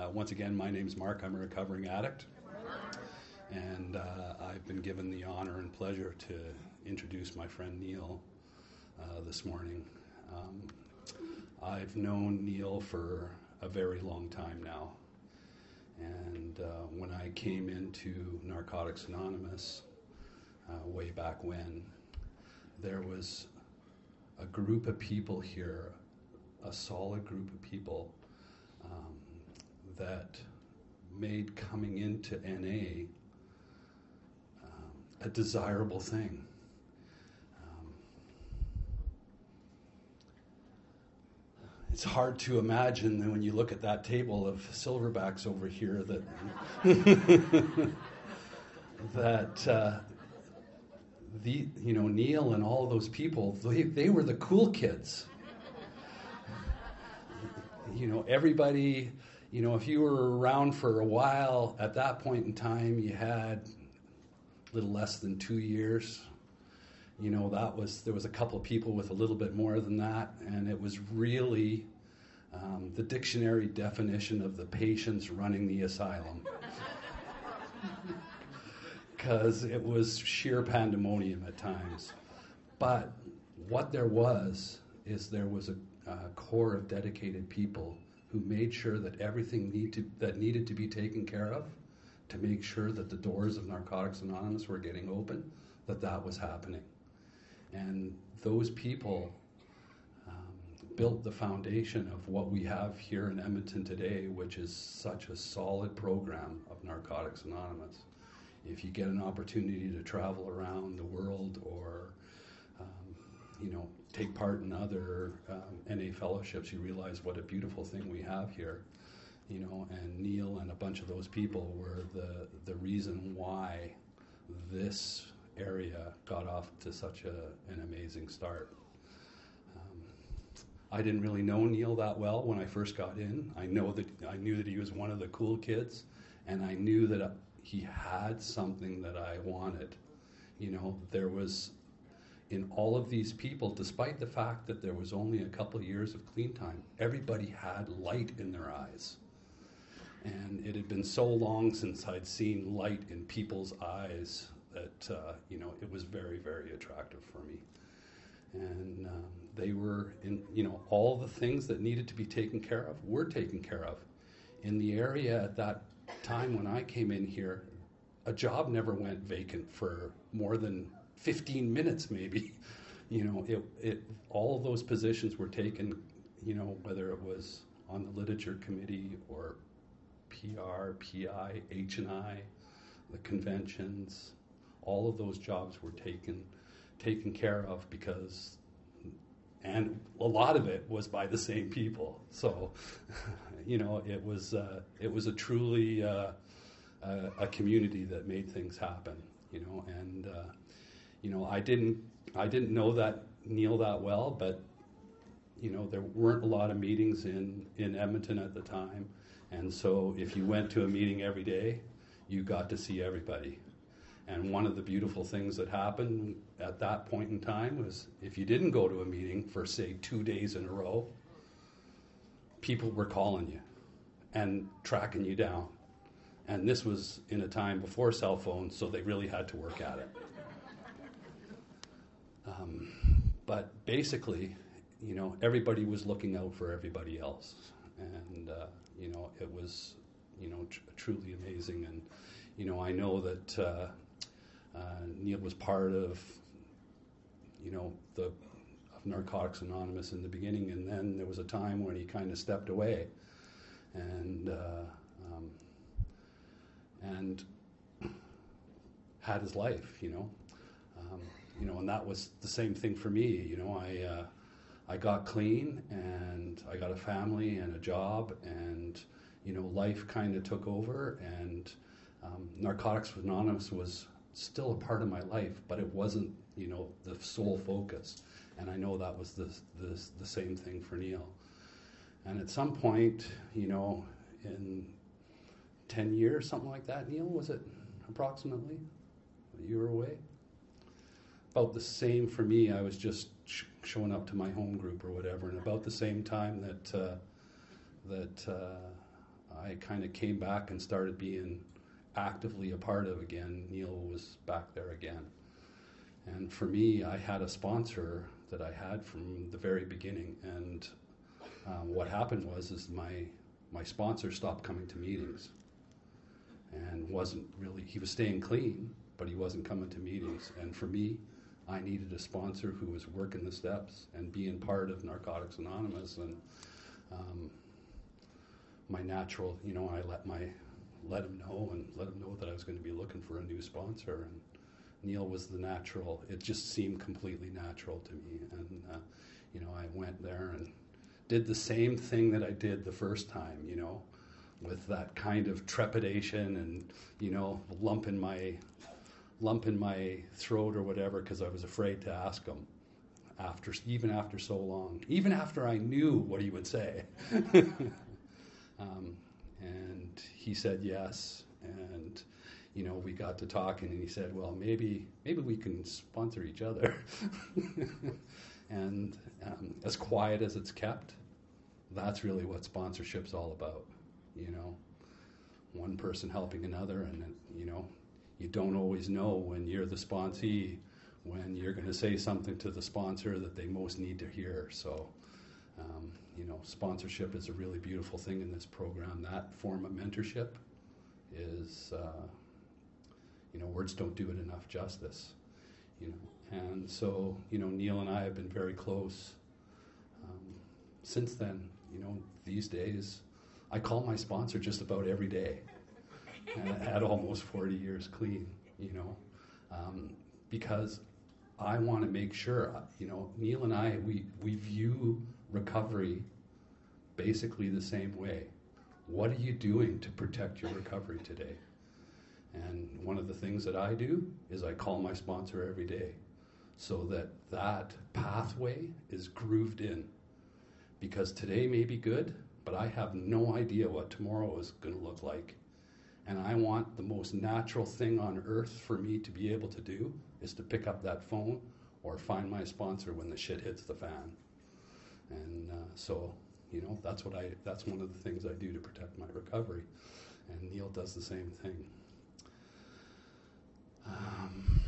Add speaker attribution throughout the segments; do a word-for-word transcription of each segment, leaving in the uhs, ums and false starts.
Speaker 1: Uh, once again, my name's Mark. I'm a recovering addict. And uh, I've been given the honor and pleasure to introduce my friend Neil uh, this morning. Um, I've known Neil for a very long time now. And uh, when I came into Narcotics Anonymous uh, way back when, there was a group of people here, a solid group of people um, that made coming into N A um, a desirable thing. Um, it's hard to imagine that when you look at that table of silverbacks over here that that uh, the you know Neil and all those people, they, they were the cool kids. You know, everybody, you know, if you were around for a while, at that point in time, you had a little less than two years. You know, that was, there was a couple of people with a little bit more than that, and it was really um, the dictionary definition of the patients running the asylum. Because it was sheer pandemonium at times. But what there was, is there was a Uh, core of dedicated people who made sure that everything need to, that needed to be taken care of, to make sure that the doors of Narcotics Anonymous were getting open, that that was happening. And those people um, built the foundation of what we have here in Edmonton today, which is such a solid program of Narcotics Anonymous. If you get an opportunity to travel around the world or um, you know, take part in other um, N A fellowships, you realize what a beautiful thing we have here, you know, and Neil and a bunch of those people were the, the reason why this area got off to such a, an amazing start. Um, I didn't really know Neil that well when I first got in. I know that I knew that he was one of the cool kids, and I knew that he had something that I wanted. You know, there was, in all of these people, despite the fact that there was only a couple of years of clean time, everybody had light in their eyes. And it had been so long since I'd seen light in people's eyes that, uh, you know, it was very, very attractive for me. And um, they were, in, you know, all the things that needed to be taken care of were taken care of. In the area at that time when I came in here, a job never went vacant for more than fifteen minutes maybe. You know, it, it, all those positions were taken, you know, whether it was on the literature committee or P R, P I, H and I, the conventions, all of those jobs were taken, taken care of because, and a lot of it was by the same people. So, you know, it was, uh, it was a truly uh, a, a community that made things happen, you know, and uh, You know, I didn't, I didn't know that Neil that well, but, you know, there weren't a lot of meetings in, in Edmonton at the time. And so if you went to a meeting every day, you got to see everybody. And one of the beautiful things that happened at that point in time was if you didn't go to a meeting for, say, two days in a row, people were calling you and tracking you down. And this was in a time before cell phones, so they really had to work at it. Um, but basically, you know, everybody was looking out for everybody else. And, uh, you know, it was, you know, tr- truly amazing. And, you know, I know that uh, uh, Neil was part of, you know, the of Narcotics Anonymous in the beginning. And then there was a time when he kind of stepped away. And, uh, um, and had his life, you know. Um, You know, and that was the same thing for me. You know, I uh, I got clean, and I got a family and a job, and you know, life kind of took over. And um, Narcotics Anonymous was still a part of my life, but it wasn't, you know, the sole focus. And I know that was the the, the same thing for Neil. And at some point, you know, in ten years, something like that, Neil, was it approximately? You were away? About the same for me. I was just sh- showing up to my home group or whatever, and about the same time that uh, that uh, I kind of came back and started being actively a part of again, Neil was back there again. And for me, I had a sponsor that I had from the very beginning. And um, what happened was is my my sponsor stopped coming to meetings and wasn't really, he was staying clean, but he wasn't coming to meetings. And for me, I needed a sponsor who was working the steps and being part of Narcotics Anonymous. And um, my natural, you know, I let my let him know and let him know that I was going to be looking for a new sponsor. And Neil was the natural. It just seemed completely natural to me. And, uh, you know, I went there and did the same thing that I did the first time, you know, with that kind of trepidation and, you know, lump in my lump in my throat or whatever, because I was afraid to ask him after, even after so long, even after I knew what he would say. um, and he said yes, and you know, we got to talking, and he said, well, maybe maybe we can sponsor each other. And um, as quiet as it's kept, that's really what sponsorship's all about, you know. One person helping another, and, you know, you don't always know when you're the sponsee, when you're going to say something to the sponsor that they most need to hear. So, um, you know, sponsorship is a really beautiful thing in this program. That form of mentorship is, uh, you know, words don't do it enough justice, you know. And so, you know, Neil and I have been very close um, since then. You know, these days, I call my sponsor just about every day. And I had almost forty years clean, you know, um, because I want to make sure, you know, Neil and I, we, we view recovery basically the same way. What are you doing to protect your recovery today? And one of the things that I do is I call my sponsor every day so that that pathway is grooved in. Because today may be good, but I have no idea what tomorrow is going to look like. And I want the most natural thing on earth for me to be able to do is to pick up that phone or find my sponsor when the shit hits the fan. And uh, so, you know, that's what I, that's one of the things I do to protect my recovery. And Neil does the same thing. Um,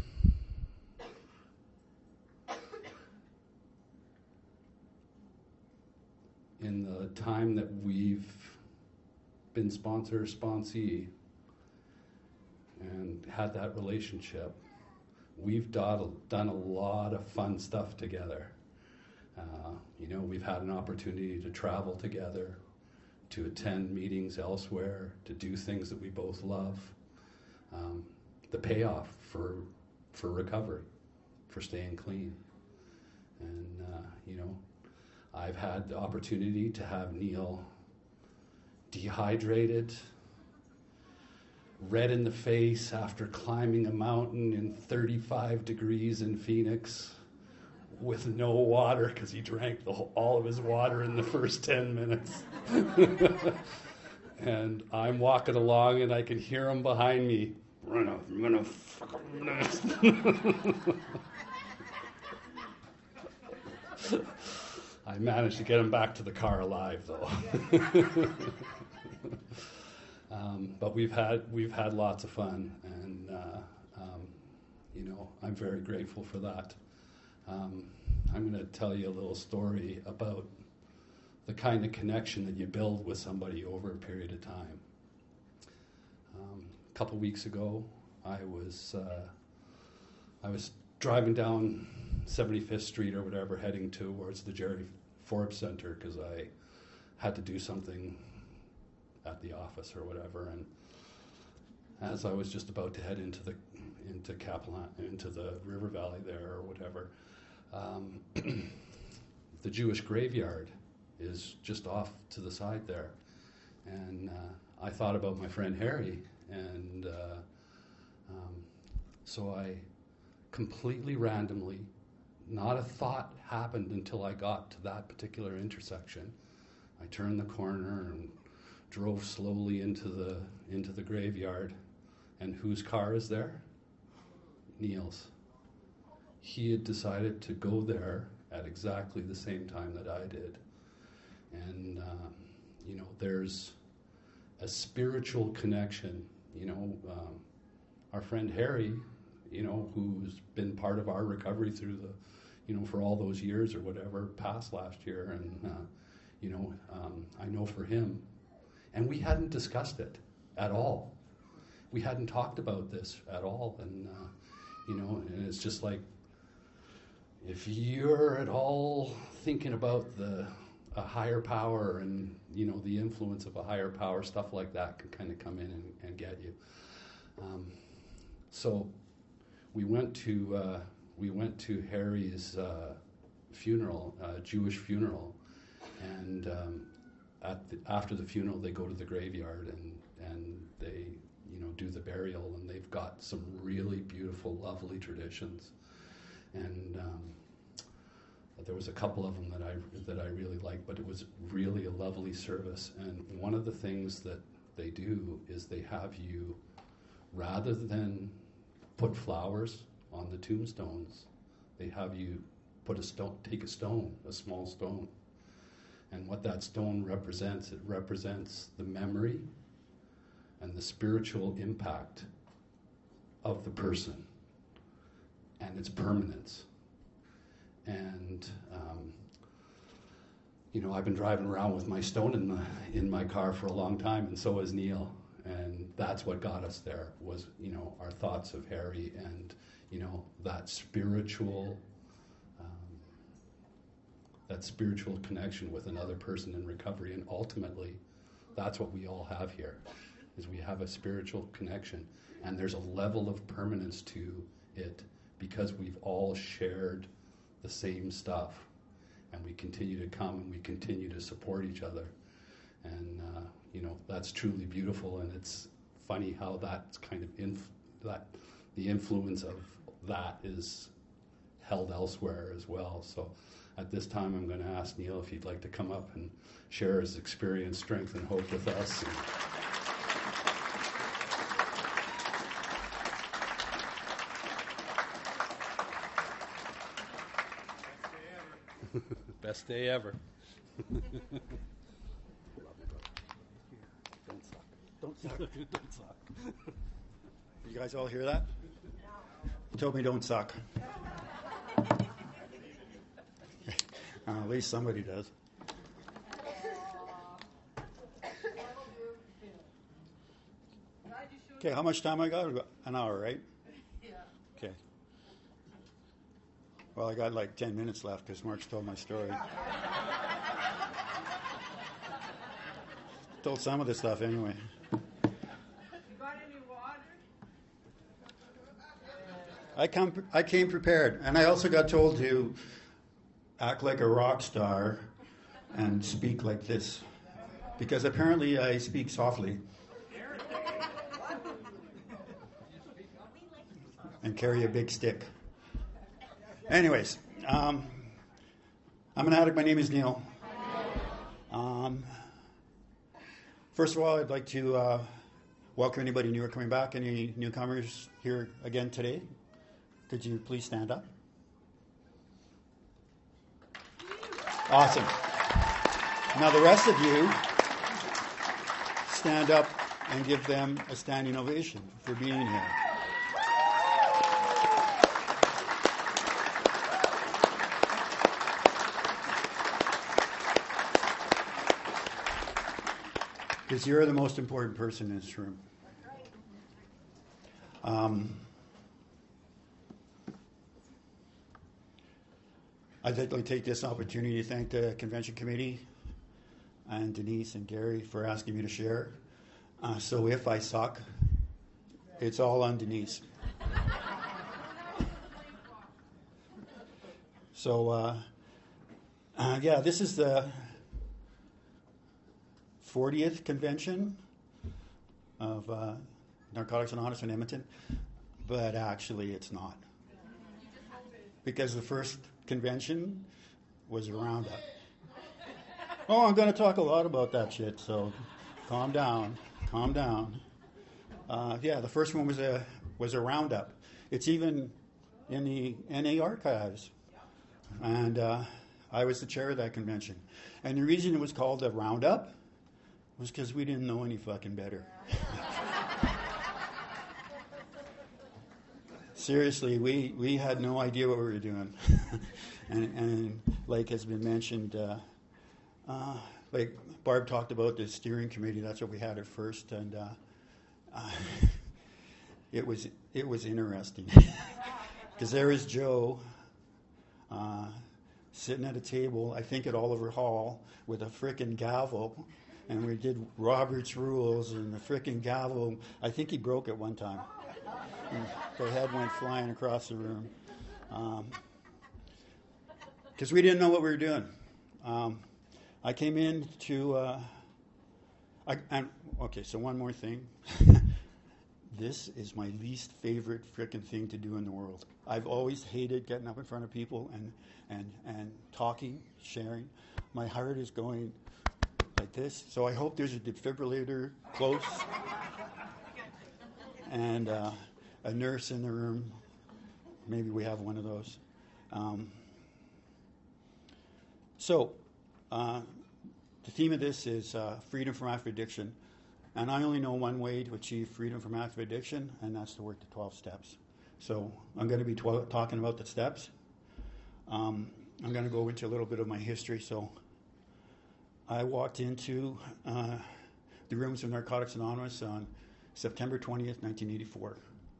Speaker 1: in the time that we've been sponsor, sponsee, and had that relationship, we've done, done a lot of fun stuff together. Uh, you know, we've had an opportunity to travel together, to attend meetings elsewhere, to do things that we both love. Um, the payoff for for recovery, for staying clean. And, uh, you know, I've had the opportunity to have Neil dehydrated, red in the face after climbing a mountain in thirty-five degrees in Phoenix with no water because he drank the whole, all of his water in the first ten minutes. And I'm walking along and I can hear him behind me. Run off, I'm gonna fuck him. I managed to get him back to the car alive, though. um, but we've had we've had lots of fun, and uh, um, you know, I'm very grateful for that. Um, I'm going to tell you a little story about the kind of connection that you build with somebody over a period of time. Um, a couple weeks ago, I was uh, I was driving down seventy-fifth Street or whatever, heading towards the Jerry Forbes Center because I had to do something at the office or whatever. And as I was just about to head into the into Kaplan, into the river valley there or whatever, um, the Jewish graveyard is just off to the side there. And uh, I thought about my friend Harry, and uh, um, so I completely randomly, not a thought happened until I got to that particular intersection. I turned the corner and drove slowly into the into the graveyard. And whose car is there? Neil's. He had decided to go there at exactly the same time that I did. And, um, you know, there's a spiritual connection. You know, um, our friend Harry, you know, who's been part of our recovery through the, you know, for all those years or whatever, passed last year. And, uh, you know, um, I know for him, and we hadn't discussed it at all. We hadn't talked about this at all. And, uh, you know, and it's just like, if you're at all thinking about the a higher power and, you know, the influence of a higher power, stuff like that can kind of come in and, and get you. Um, so we went to uh, we went to Harry's uh, funeral, uh, Jewish funeral, and um, at the, after the funeral they go to the graveyard and and they, you know, do the burial, and they've got some really beautiful, lovely traditions, and um, there was a couple of them that I that I really liked, but it was really a lovely service. And one of the things that they do is they have you, rather than put flowers on the tombstones, they have you put a stone, take a stone, a small stone. And what that stone represents, it represents the memory and the spiritual impact of the person and its permanence. And, um, you know, I've been driving around with my stone in, the, in my car for a long time, and so has Neil. And that's what got us there, was, you know, our thoughts of Harry and, you know, that spiritual, um, that spiritual connection with another person in recovery. And ultimately, that's what we all have here, is we have a spiritual connection. And there's a level of permanence to it because we've all shared the same stuff, and we continue to come and we continue to support each other, and uh, you know, that's truly beautiful. And it's funny how that's kind of inf- that the influence of that is held elsewhere as well. So at this time I'm going to ask Neil if he'd like to come up and share his experience, strength, and hope with us. And best day ever. Don't suck. Don't suck. Don't suck.
Speaker 2: You guys all hear that? He told me don't suck. uh, at least somebody does. Okay, how much time I got? An hour, right? Okay. Well, I got like ten minutes left because Mark's told my story. Told some of the stuff anyway.
Speaker 3: You got any water?
Speaker 2: I come. I came prepared, and I also got told to act like a rock star and speak like this, because apparently I speak softly and carry a big stick. Anyways, um, I'm an addict. My name is Neil. Um, first of all, I'd like to uh, welcome anybody new or coming back. Any newcomers here again today? Could you please stand up? Awesome. Now the rest of you, stand up and give them a standing ovation for being here. Because you're the most important person in this room. Um, I'd like to take this opportunity to thank the convention committee and Denise and Gary for asking me to share. Uh, so if I suck, it's all on Denise. So, uh, uh, yeah, this is the fortieth convention of uh, Narcotics Anonymous in Edmonton, but actually it's not. Because the first convention was a roundup. Oh, I'm going to talk a lot about that shit, so calm down, calm down. Uh, yeah, the first one was a was a roundup. It's even in the N A archives. And uh, I was the chair of that convention. And the reason it was called a roundup was because we didn't know any fucking better. Seriously, we, we had no idea what we were doing. and, and like has been mentioned, uh, uh, like Barb talked about the steering committee. That's what we had at first, and uh, uh, it was it was interesting because there was Joe uh, sitting at a table, I think at Oliver Hall, with a frickin' gavel, and we did Robert's Rules and the frickin' gavel. I think he broke it one time. And the head went flying across the room because um, we didn't know what we were doing. Um, I came in to, uh, I, and, okay, so one more thing. This is my least favorite frickin' thing to do in the world. I've always hated getting up in front of people and, and, and talking, sharing. My heart is going like this, so I hope there's a defibrillator close. And uh, a nurse in the room. Maybe we have one of those. Um, so, uh, the theme of this is uh, freedom from active addiction. And I only know one way to achieve freedom from active addiction, and that's to work the twelve steps. So I'm going to be tw- talking about the steps. Um, I'm going to go into a little bit of my history. So I walked into uh, the rooms of Narcotics Anonymous on September twentieth, nineteen eighty-four.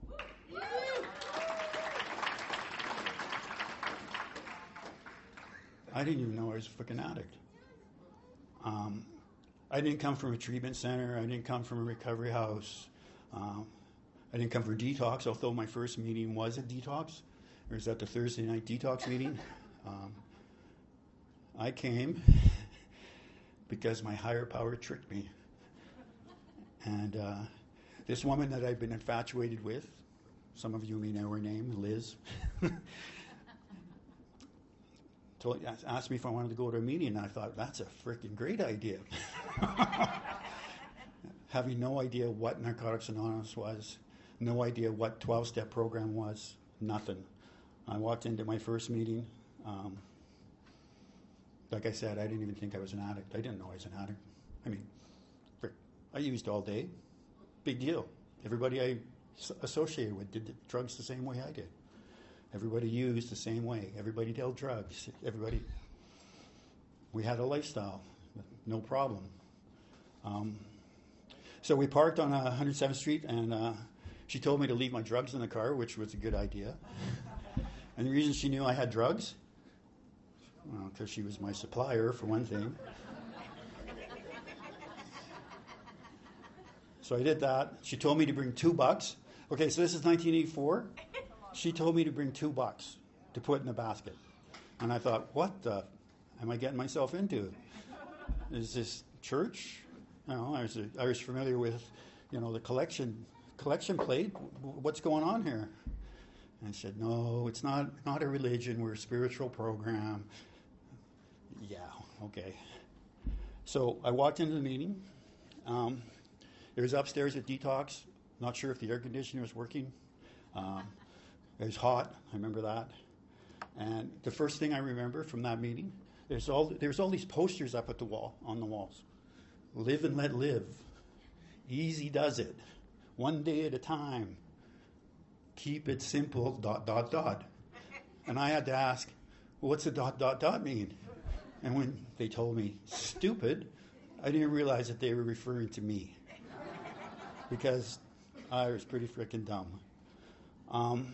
Speaker 2: I didn't even know I was a fucking addict. Um, I didn't come from a treatment center. I didn't come from a recovery house. Um, I didn't come from detox, although my first meeting was a detox. It was at the Thursday night detox meeting. Um, I came because my higher power tricked me. And uh, this woman that I've been infatuated with, some of you may know her name, Liz, told, asked me if I wanted to go to a meeting, and I thought, that's a freaking great idea. Having no idea what Narcotics Anonymous was, no idea what twelve-step program was, nothing. I walked into my first meeting. Um, like I said, I didn't even think I was an addict. I didn't know I was an addict. I mean, frick, I used all day. Big deal. Everybody I associated with did drugs the same way I did. Everybody used the same way. Everybody dealt drugs. Everybody. We had a lifestyle, no problem. Um, so we parked on uh, one hundred seventh Street, and uh, she told me to leave my drugs in the car, which was a good idea. And the reason she knew I had drugs, well, because she was my supplier, for one thing. So I did that. She told me to bring two bucks. Okay, so this is nineteen eighty-four. She told me to bring two bucks to put in the basket. And I thought, what the am I getting myself into? Is this church? You know, I was I was familiar with, you know, the collection collection plate. What's going on here? And I said, no, it's not not a religion. We're a spiritual program. Yeah, okay. So I walked into the meeting. Um, it was upstairs at Detox. Not sure if the air conditioner was working. Um, it was hot. I remember that. And the first thing I remember from that meeting, there's all there's all these posters up at the wall on the walls. Live and let live. Easy does it. One day at a time. Keep it simple. Dot dot dot. And I had to ask, well, what's the dot dot dot mean? And when they told me stupid, I didn't realize that they were referring to me because I was pretty freaking dumb. Um,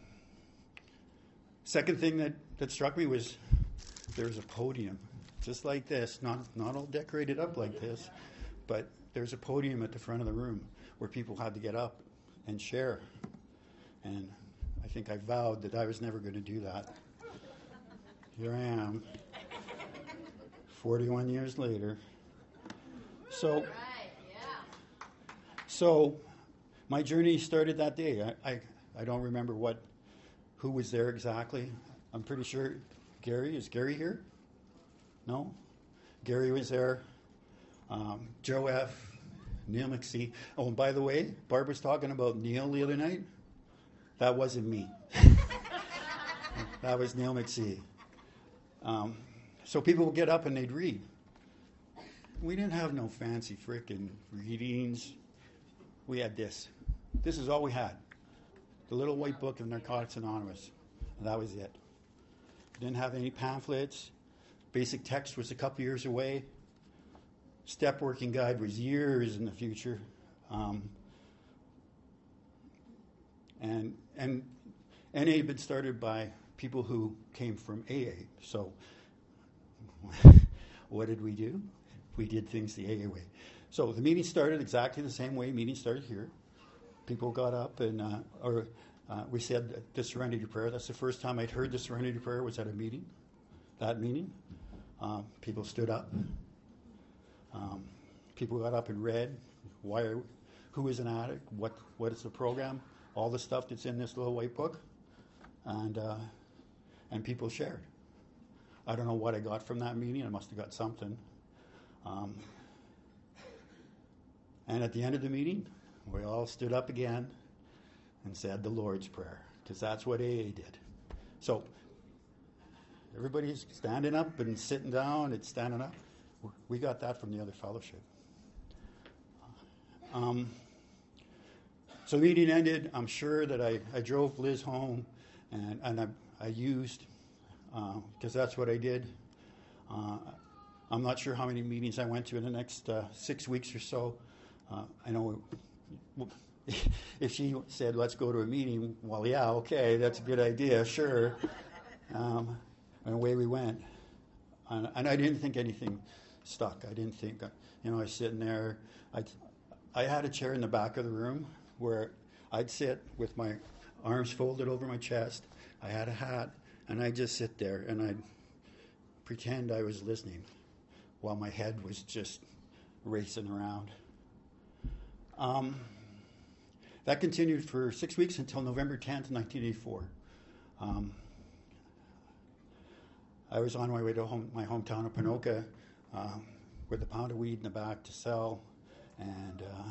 Speaker 2: second thing that, that struck me was there was a podium, just like this, not not all decorated up like this, but there's a podium at the front of the room where people had to get up and share. And I think I vowed that I was never going to do that. Here I am, forty-one years later. So,
Speaker 3: Right, yeah.
Speaker 2: so my journey started that day. I, I, I don't remember what, who was there exactly. I'm pretty sure Gary, is Gary here? No? Gary was there. Um, Joe F., Neil McSee. Oh, and by the way, Barb was talking about Neil the other night. That wasn't me. That was Neil McSee. Um, so people would get up and they'd read. we didn't have no fancy frickin' readings. We had this. This is all we had. The little white book of Narcotics Anonymous. And that was it. Didn't have any pamphlets. Basic text was a couple years away. Step working guide was years in the future. Um, and and N A had been started by people who came from A A. So what did we do? We did things the A A way. So the meeting started exactly the same way meeting started here. People got up and, uh, or uh, we said the Serenity Prayer. That's the first time I'd heard the Serenity Prayer was at a meeting, that meeting. Um, people stood up. Um, people got up and read why, are, who is an addict, what what is the program, all the stuff that's in this little white book, and uh, and people shared. I don't know what I got from that meeting. I must have got something. Um, and at the end of the meeting, we all stood up again and said the Lord's Prayer, because that's what A A did. So everybody's standing up and sitting down and standing up. We got that from the other fellowship. Um, so the meeting ended. I'm sure that I, I drove Liz home, and, and I, I used, because uh, that's what I did. Uh, I'm not sure how many meetings I went to in the next uh, six weeks or so. Uh, I know if she said, let's go to a meeting, well, yeah, okay, that's a good idea, sure. Um, and away we went. And, and I didn't think anything stuck. I didn't think, you know, I was sitting there. I, I had a chair in the back of the room where I'd sit with my arms folded over my chest. I had a hat, and I'd just sit there, and I'd pretend I was listening while my head was just racing around. Um, that continued for six weeks until November tenth, nineteen eighty-four. Um, I was on my way to home, my hometown of Ponoka um, with a pound of weed in the back to sell, and uh,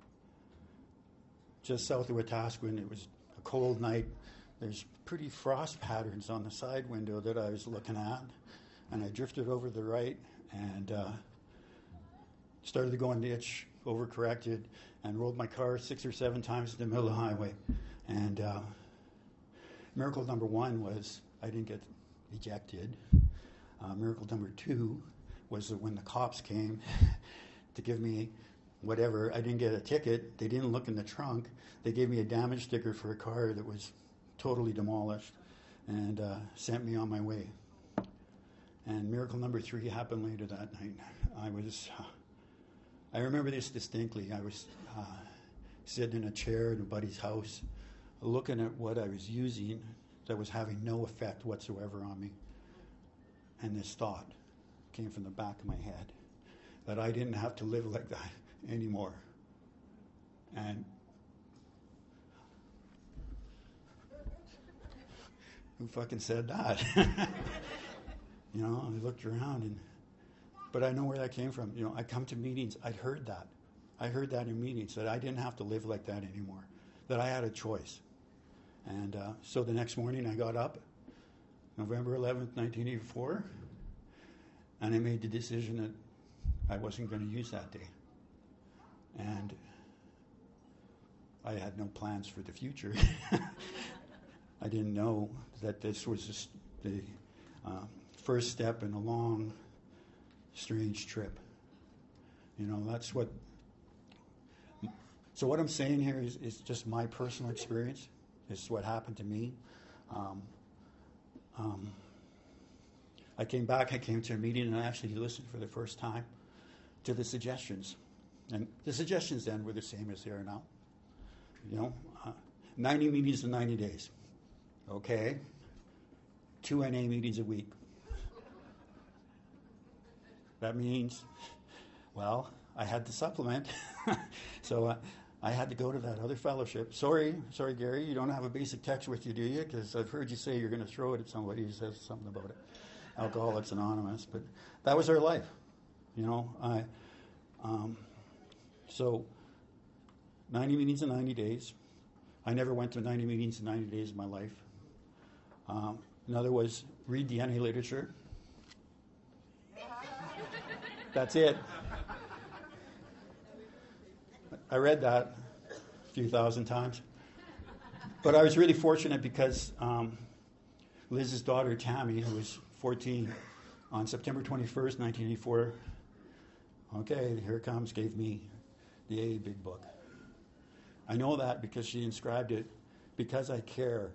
Speaker 2: just south of Wetaskiwin, it was a cold night. There's pretty frost patterns on the side window that I was looking at, and I drifted over to the right and uh, started to go in the ditch, overcorrected, and rolled my car six or seven times in the middle of the highway. And uh, miracle number one was I didn't get ejected. Uh, miracle number two was that when the cops came to give me whatever, I didn't get a ticket. They didn't look in the trunk. They gave me a damage sticker for a car that was totally demolished and uh, sent me on my way. And miracle number three happened later that night. I was, uh, I remember this distinctly. I was uh, sitting in a chair in a buddy's house, looking at what I was using that was having no effect whatsoever on me. And this thought came from the back of my head that I didn't have to live like that anymore. And who fucking said that? You know, I looked around, and but I know where that came from. You know, I come to meetings, I'd heard that. I heard that in meetings, that I didn't have to live like that anymore, that I had a choice. And uh, so the next morning I got up, November eleventh, nineteen eighty-four, and I made the decision that I wasn't going to use that day. And I had no plans for the future. I didn't know that this was just the uh, first step in a long, strange trip. You know, that's what... So what I'm saying here is, is just my personal experience. This is what happened to me. Um, um, I came back, I came to a meeting, and I actually listened for the first time to the suggestions. And the suggestions then were the same as they are now. You know, uh, ninety meetings in ninety days. Okay. Two N A meetings a week. That means, well, I had to supplement. so uh, I had to go to that other fellowship. Sorry, sorry, Gary, you don't have a basic text with you, do you? Because I've heard you say you're going to throw it at somebody who says something about it. Alcoholics Anonymous. But that was our life. You know, I... Um, So, ninety meetings in ninety days. I never went to ninety meetings in ninety days of my life. Um, another was read the N A literature. That's it. I read that a few thousand times. But I was really fortunate because um, Liz's daughter, Tammy, who was fourteen, on September twenty-first, nineteen eighty-four, okay, here it comes, gave me the A Big Book. I know that because she inscribed it, because I care,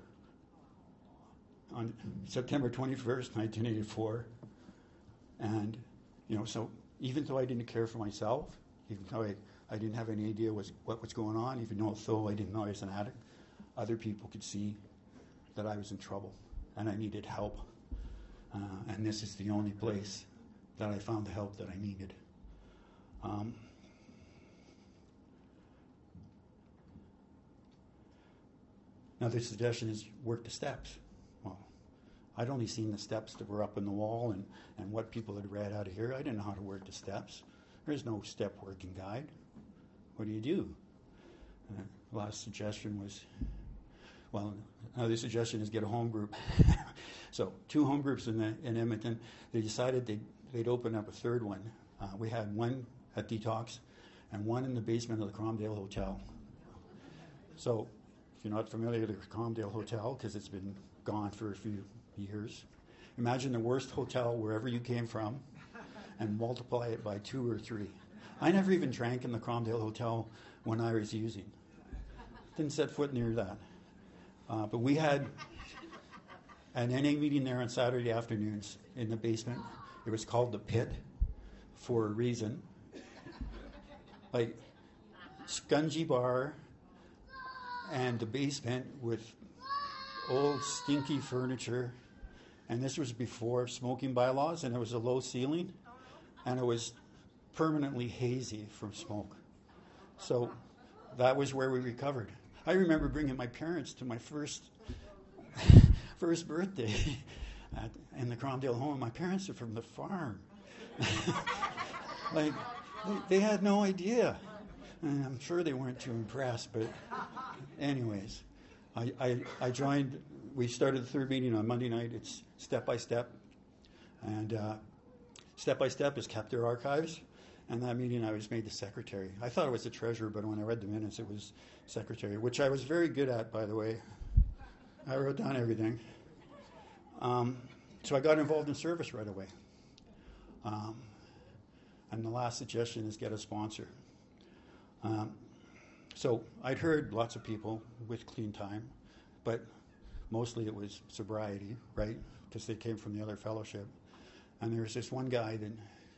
Speaker 2: on September twenty-first, nineteen eighty-four. And, you know, so even though I didn't care for myself, even though I, I didn't have any idea was, what was going on, even though, though I didn't know I was an addict, other people could see that I was in trouble and I needed help. Uh, and this is the only place that I found the help that I needed. Um, another suggestion is work the steps. Well, I'd only seen the steps that were up in the wall and, and what people had read out of here. I didn't know how to work the steps. There's no step working guide. What do you do? Uh, last suggestion was, well, another suggestion is get a home group. So two home groups in, the, in Edmonton. They decided they'd, they'd open up a third one. Uh, we had one at Detox and one in the basement of the Cromdale Hotel. So if you're not familiar with the Cromdale Hotel, because it's been gone for a few years, imagine the worst hotel wherever you came from and multiply it by two or three. I never even drank in the Cromdale Hotel when I was using. Didn't set foot near that. Uh, but we had an N A meeting there on Saturday afternoons in the basement. It was called the Pit for a reason. Like, scungy bar and the basement with old stinky furniture. And this was before smoking bylaws, and it was a low ceiling, and it was permanently hazy from smoke. So that was where we recovered. I remember bringing my parents to my first first birthday at, in the Cromdale home. My parents are from the farm. Like, they, they had no idea. And I'm sure they weren't too impressed, but anyways, I, I, I joined, we started the third meeting on Monday night. It's step by step. And uh, step by step is kept their archives. And that meeting I was made the secretary. I thought it was the treasurer, but when I read the minutes, it was secretary, which I was very good at, by the way. I wrote down everything. Um, so I got involved in service right away. Um, and the last suggestion is get a sponsor. Um, so I'd heard lots of people with clean time, but mostly it was sobriety, right? Because they came from the other fellowship. And there was this one guy that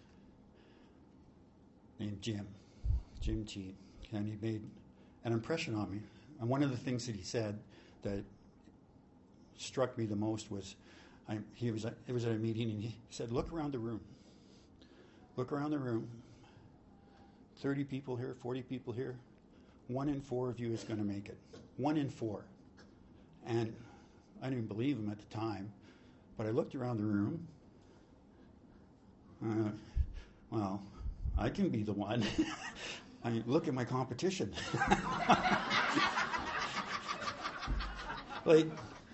Speaker 2: named Jim, Jim T, and he made an impression on me. And one of the things that he said that struck me the most was, I, he was at, it was at a meeting, and he said, "Look around the room. Look around the room. Thirty people here, forty people here. One in four of you is going to make it. One in four." And I didn't believe him at the time, but I looked around the room. Uh, well. I can be the one. I mean, look at my competition. Like,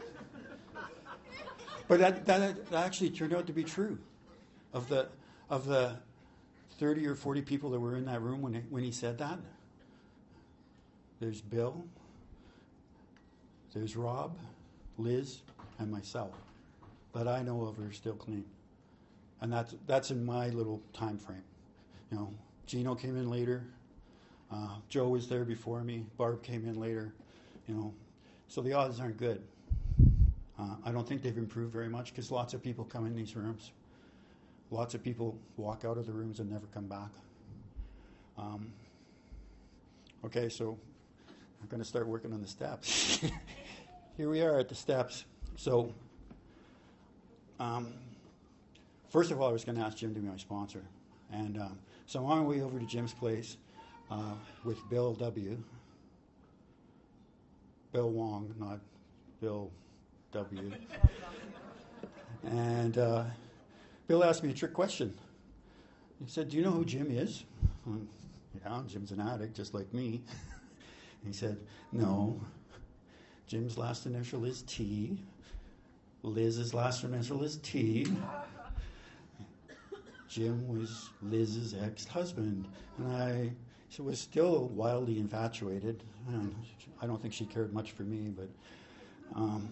Speaker 2: but that, that that actually turned out to be true. Of the of the thirty or forty people that were in that room when he, when he said that, there's Bill, there's Rob, Liz, and myself. But I know of are still clean, and that's that's in my little time frame. You know, Gino came in later. Uh, Joe was there before me. Barb came in later. You know, so the odds aren't good. Uh, I don't think they've improved very much because lots of people come in these rooms. Lots of people walk out of the rooms and never come back. Um, okay, so I'm going to start working on the steps. Here we are at the steps. So, um, first of all, I was going to ask Jim to be my sponsor. And um, so I'm on my way over to Jim's place uh, with Bill W. Bill Wong, not Bill W. And uh, Bill asked me a trick question. He said, "Do you know who Jim is?" Um, yeah, Jim's an addict, just like me. He said, "No. Jim's last initial is T. Liz's last initial is T. Jim was Liz's ex-husband." And I she was still wildly infatuated. And I don't think she cared much for me, but um,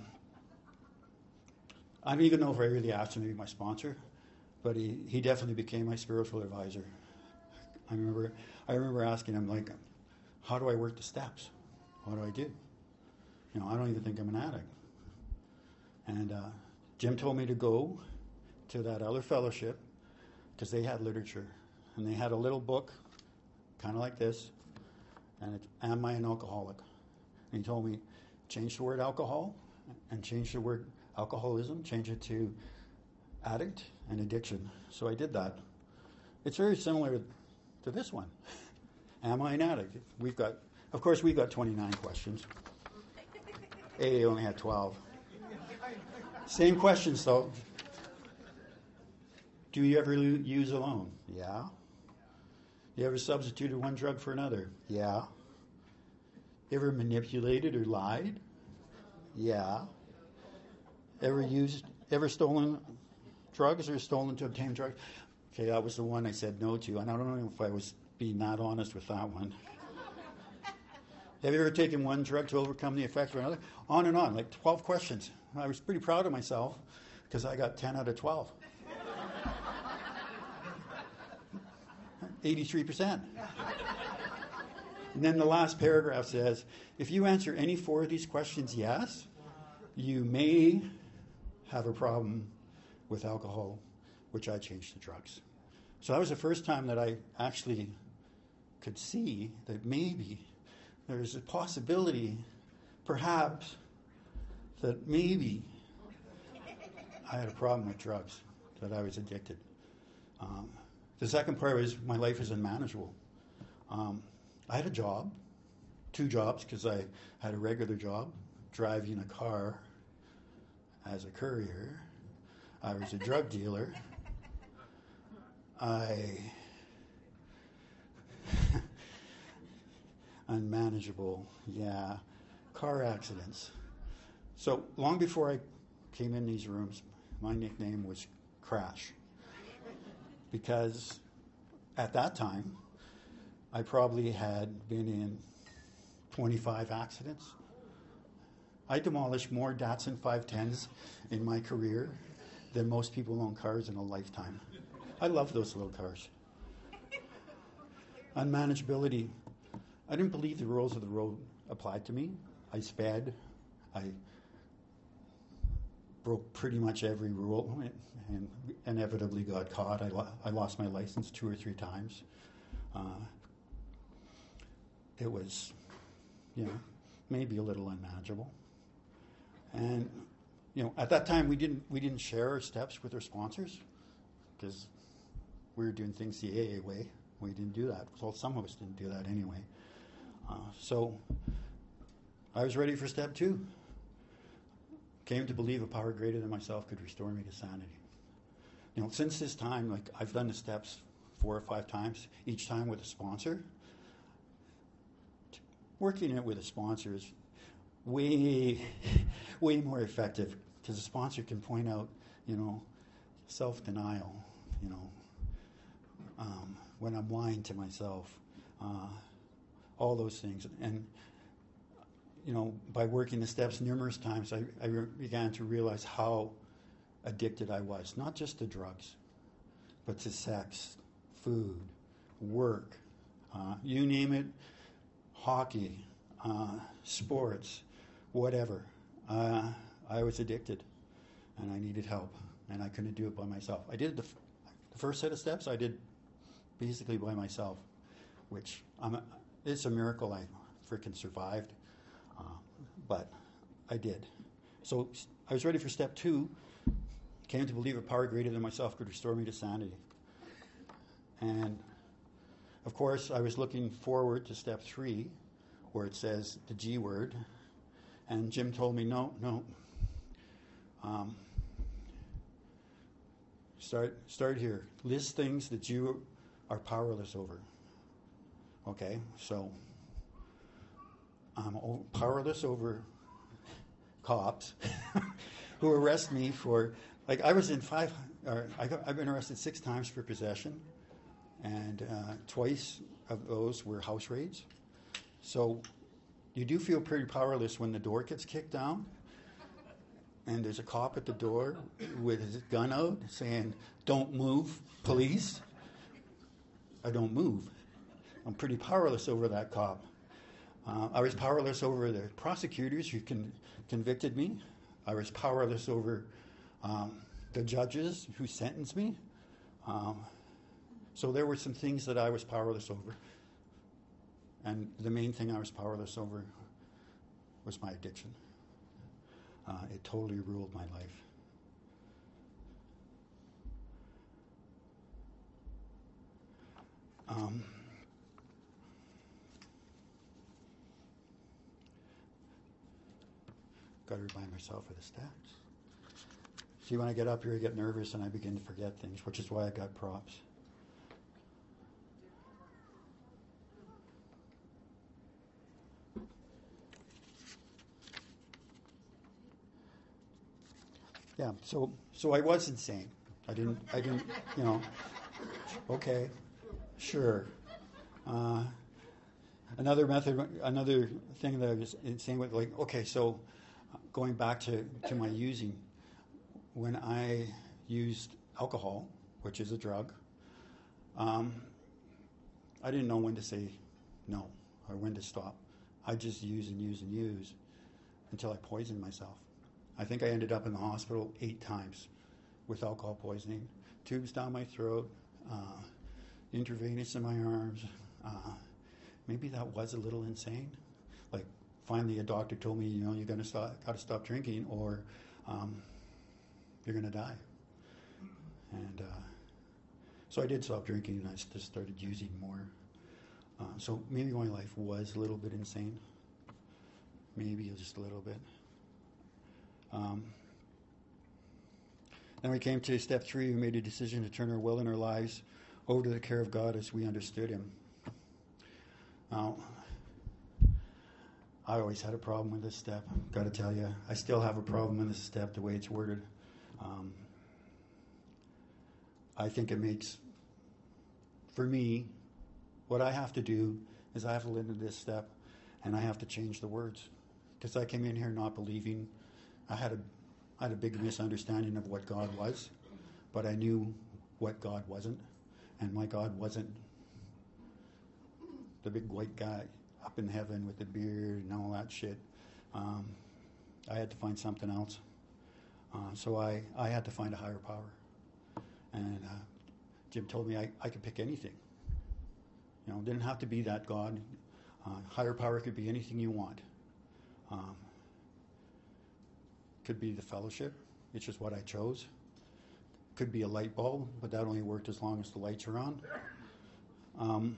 Speaker 2: I don't even know if I really asked him to be my sponsor, but he, he definitely became my spiritual advisor. I remember I remember asking him, like, how do I work the steps? What do I do? You know, I don't even think I'm an addict. And uh, Jim told me to go to that other fellowship because they had literature. And they had a little book, kind of like this, and it's, Am I an Alcoholic? And he told me, change the word alcohol and change the word alcoholism, change it to addict and addiction. So I did that. It's very similar to this one. Am I an addict? We've got, of course, we've got twenty-nine questions. A A only had twelve. Same questions, though. Do you ever use alone? Yeah. You ever substituted one drug for another? Yeah. Ever manipulated or lied? Yeah. Ever used, ever stolen drugs or stolen to obtain drugs? Okay, that was the one I said no to, and I don't know if I was being that honest with that one. Have you ever taken one drug to overcome the effect of another? On and on, like twelve questions. I was pretty proud of myself because I got ten out of twelve. eighty-three percent. And then the last paragraph says, if you answer any four of these questions yes, you may have a problem with alcohol, which I changed to drugs. So that was the first time that I actually could see that maybe there's a possibility, perhaps, that maybe I had a problem with drugs, that I was addicted. Um, the second part was my life is unmanageable. Um, I had a job, two jobs, because I had a regular job, driving a car as a courier. I was a drug dealer. I unmanageable, yeah, car accidents. So long before I came in these rooms, my nickname was Crash, because at that time I probably had been in twenty-five accidents. I demolished more Datsun five tens in my career than most people own cars in a lifetime. I love those little cars. Unmanageability. I didn't believe the rules of the road applied to me. I sped. I broke pretty much every rule and inevitably got caught. I, lo- I lost my license two or three times. Uh, it was, you know, maybe a little unmanageable. And, you know, at that time we didn't we didn't share our steps with our sponsors because we were doing things the A A way. We didn't do that. Well, some of us didn't do that anyway. Uh, so I was ready for step two. Came to believe a power greater than myself could restore me to sanity. You know, since this time, like I've done the steps four or five times, each time with a sponsor. Working it with a sponsor is way, way more effective because the sponsor can point out, you know, self-denial, you know, um, when I'm lying to myself, uh, all those things. And, you know, by working the steps numerous times, I, I re- began to realize how addicted I was, not just to drugs, but to sex, food, work, uh, you name it, hockey, uh, sports, whatever. Uh, I was addicted, and I needed help, and I couldn't do it by myself. I did the, f- the first set of steps I did basically by myself, which I'm a, it's a miracle I freaking survived, uh, but I did. So I was ready for step two, came to believe a power greater than myself could restore me to sanity. And, of course, I was looking forward to step three, where it says the G word, and Jim told me, no, no, um, start, start here. List things that you are powerless over. Okay, so I'm o- powerless over cops who arrest me for, like, I was in five, or I got, I've been arrested six times for possession, and uh, twice of those were house raids. So you do feel pretty powerless when the door gets kicked down and there's a cop at the door with his gun out saying, "Don't move, police." I don't move. I'm pretty powerless over that cop. Uh, I was powerless over the prosecutors who con- convicted me. I was powerless over um, the judges who sentenced me. Um, so there were some things that I was powerless over. And the main thing I was powerless over was my addiction. Uh, it totally ruled my life. Um, got to remind myself of the steps. See, when I get up here, I get nervous and I begin to forget things, which is why I got props. Yeah, so so I was insane. I didn't, I didn't, you know, okay, sure. Uh, another method, another thing that I was insane with, like, okay, so going back to, to my using, when I used alcohol, which is a drug, um, I didn't know when to say no or when to stop. I just use and use and use until I poisoned myself. I think I ended up in the hospital eight times with alcohol poisoning, tubes down my throat, uh, intravenous in my arms. Uh, maybe that was a little insane. Like, finally a doctor told me, you know, you're gonna stop, gotta stop drinking, or um, you're gonna die. And uh, so I did stop drinking, and I just started using more. Uh, so maybe my life was a little bit insane. Maybe just a little bit. Um, then we came to step three. We made a decision to turn our will and our lives over to the care of God as we understood Him. Now, I always had a problem with this step. Got to tell you, I still have a problem with this step, the way it's worded. Um, I think it makes, for me, what I have to do is I have to live into this step, and I have to change the words, because I came in here not believing. I had a, I had a big misunderstanding of what God was, but I knew what God wasn't, and my God wasn't the big white guy up in heaven with the beard and all that shit. Um, I had to find something else. Uh, so I, I had to find a higher power. And uh, Jim told me I, I could pick anything. You know, it didn't have to be that God. Uh, higher power could be anything you want. Um, could be the fellowship, which is what I chose. Could be a light bulb, but that only worked as long as the lights are on. Um,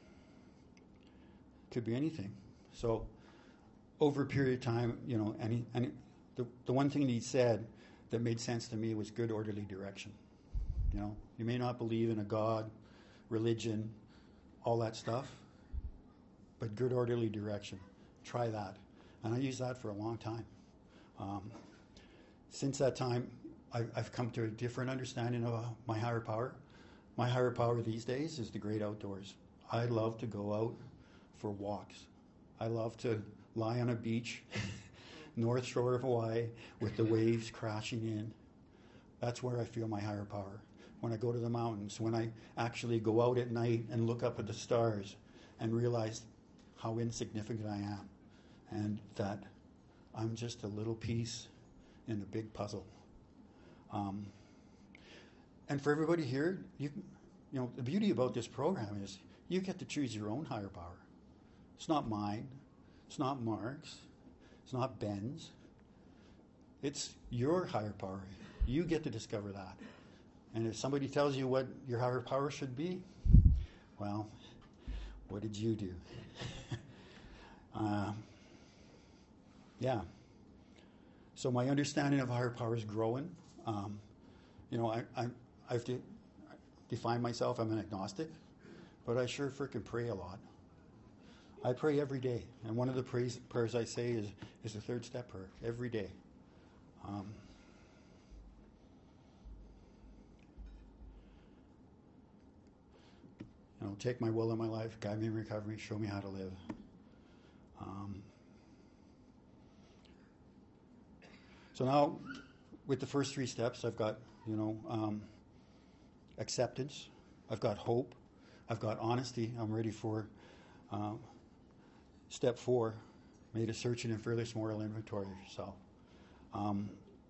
Speaker 2: could be anything. So over a period of time, you know, any, any the, the one thing he said that made sense to me was good orderly direction. You know, you may not believe in a God, religion, all that stuff, but good orderly direction. Try that. And I used that for a long time. Um, since that time, I, I've come to a different understanding of uh, my higher power. My higher power these days is the great outdoors. I love to go out for walks. I love to lie on a beach, north shore of Hawaii, with the waves crashing in. That's where I feel my higher power. When I go to the mountains, when I actually go out at night and look up at the stars and realize how insignificant I am, and that I'm just a little piece in a big puzzle. Um, and for everybody here, you, you know, the beauty about this program is you get to choose your own higher power. It's not mine. It's not Mark's. It's not Ben's. It's your higher power. You get to discover that. And if somebody tells you what your higher power should be, well, what did you do? uh, yeah. So my understanding of higher power is growing. Um, you know, I, I, I've de- defined myself, I'm an agnostic, but I sure frickin' pray a lot. I pray every day. And one of the praise, prayers I say is, is the third step prayer, every day. Um, You know, take my will in my life, guide me in recovery, show me how to live. Um, so now, with the first three steps, I've got, you know, um, acceptance, I've got hope, I've got honesty. I'm ready for um, step four, made a searching and fearless moral inventory of yourself. Um,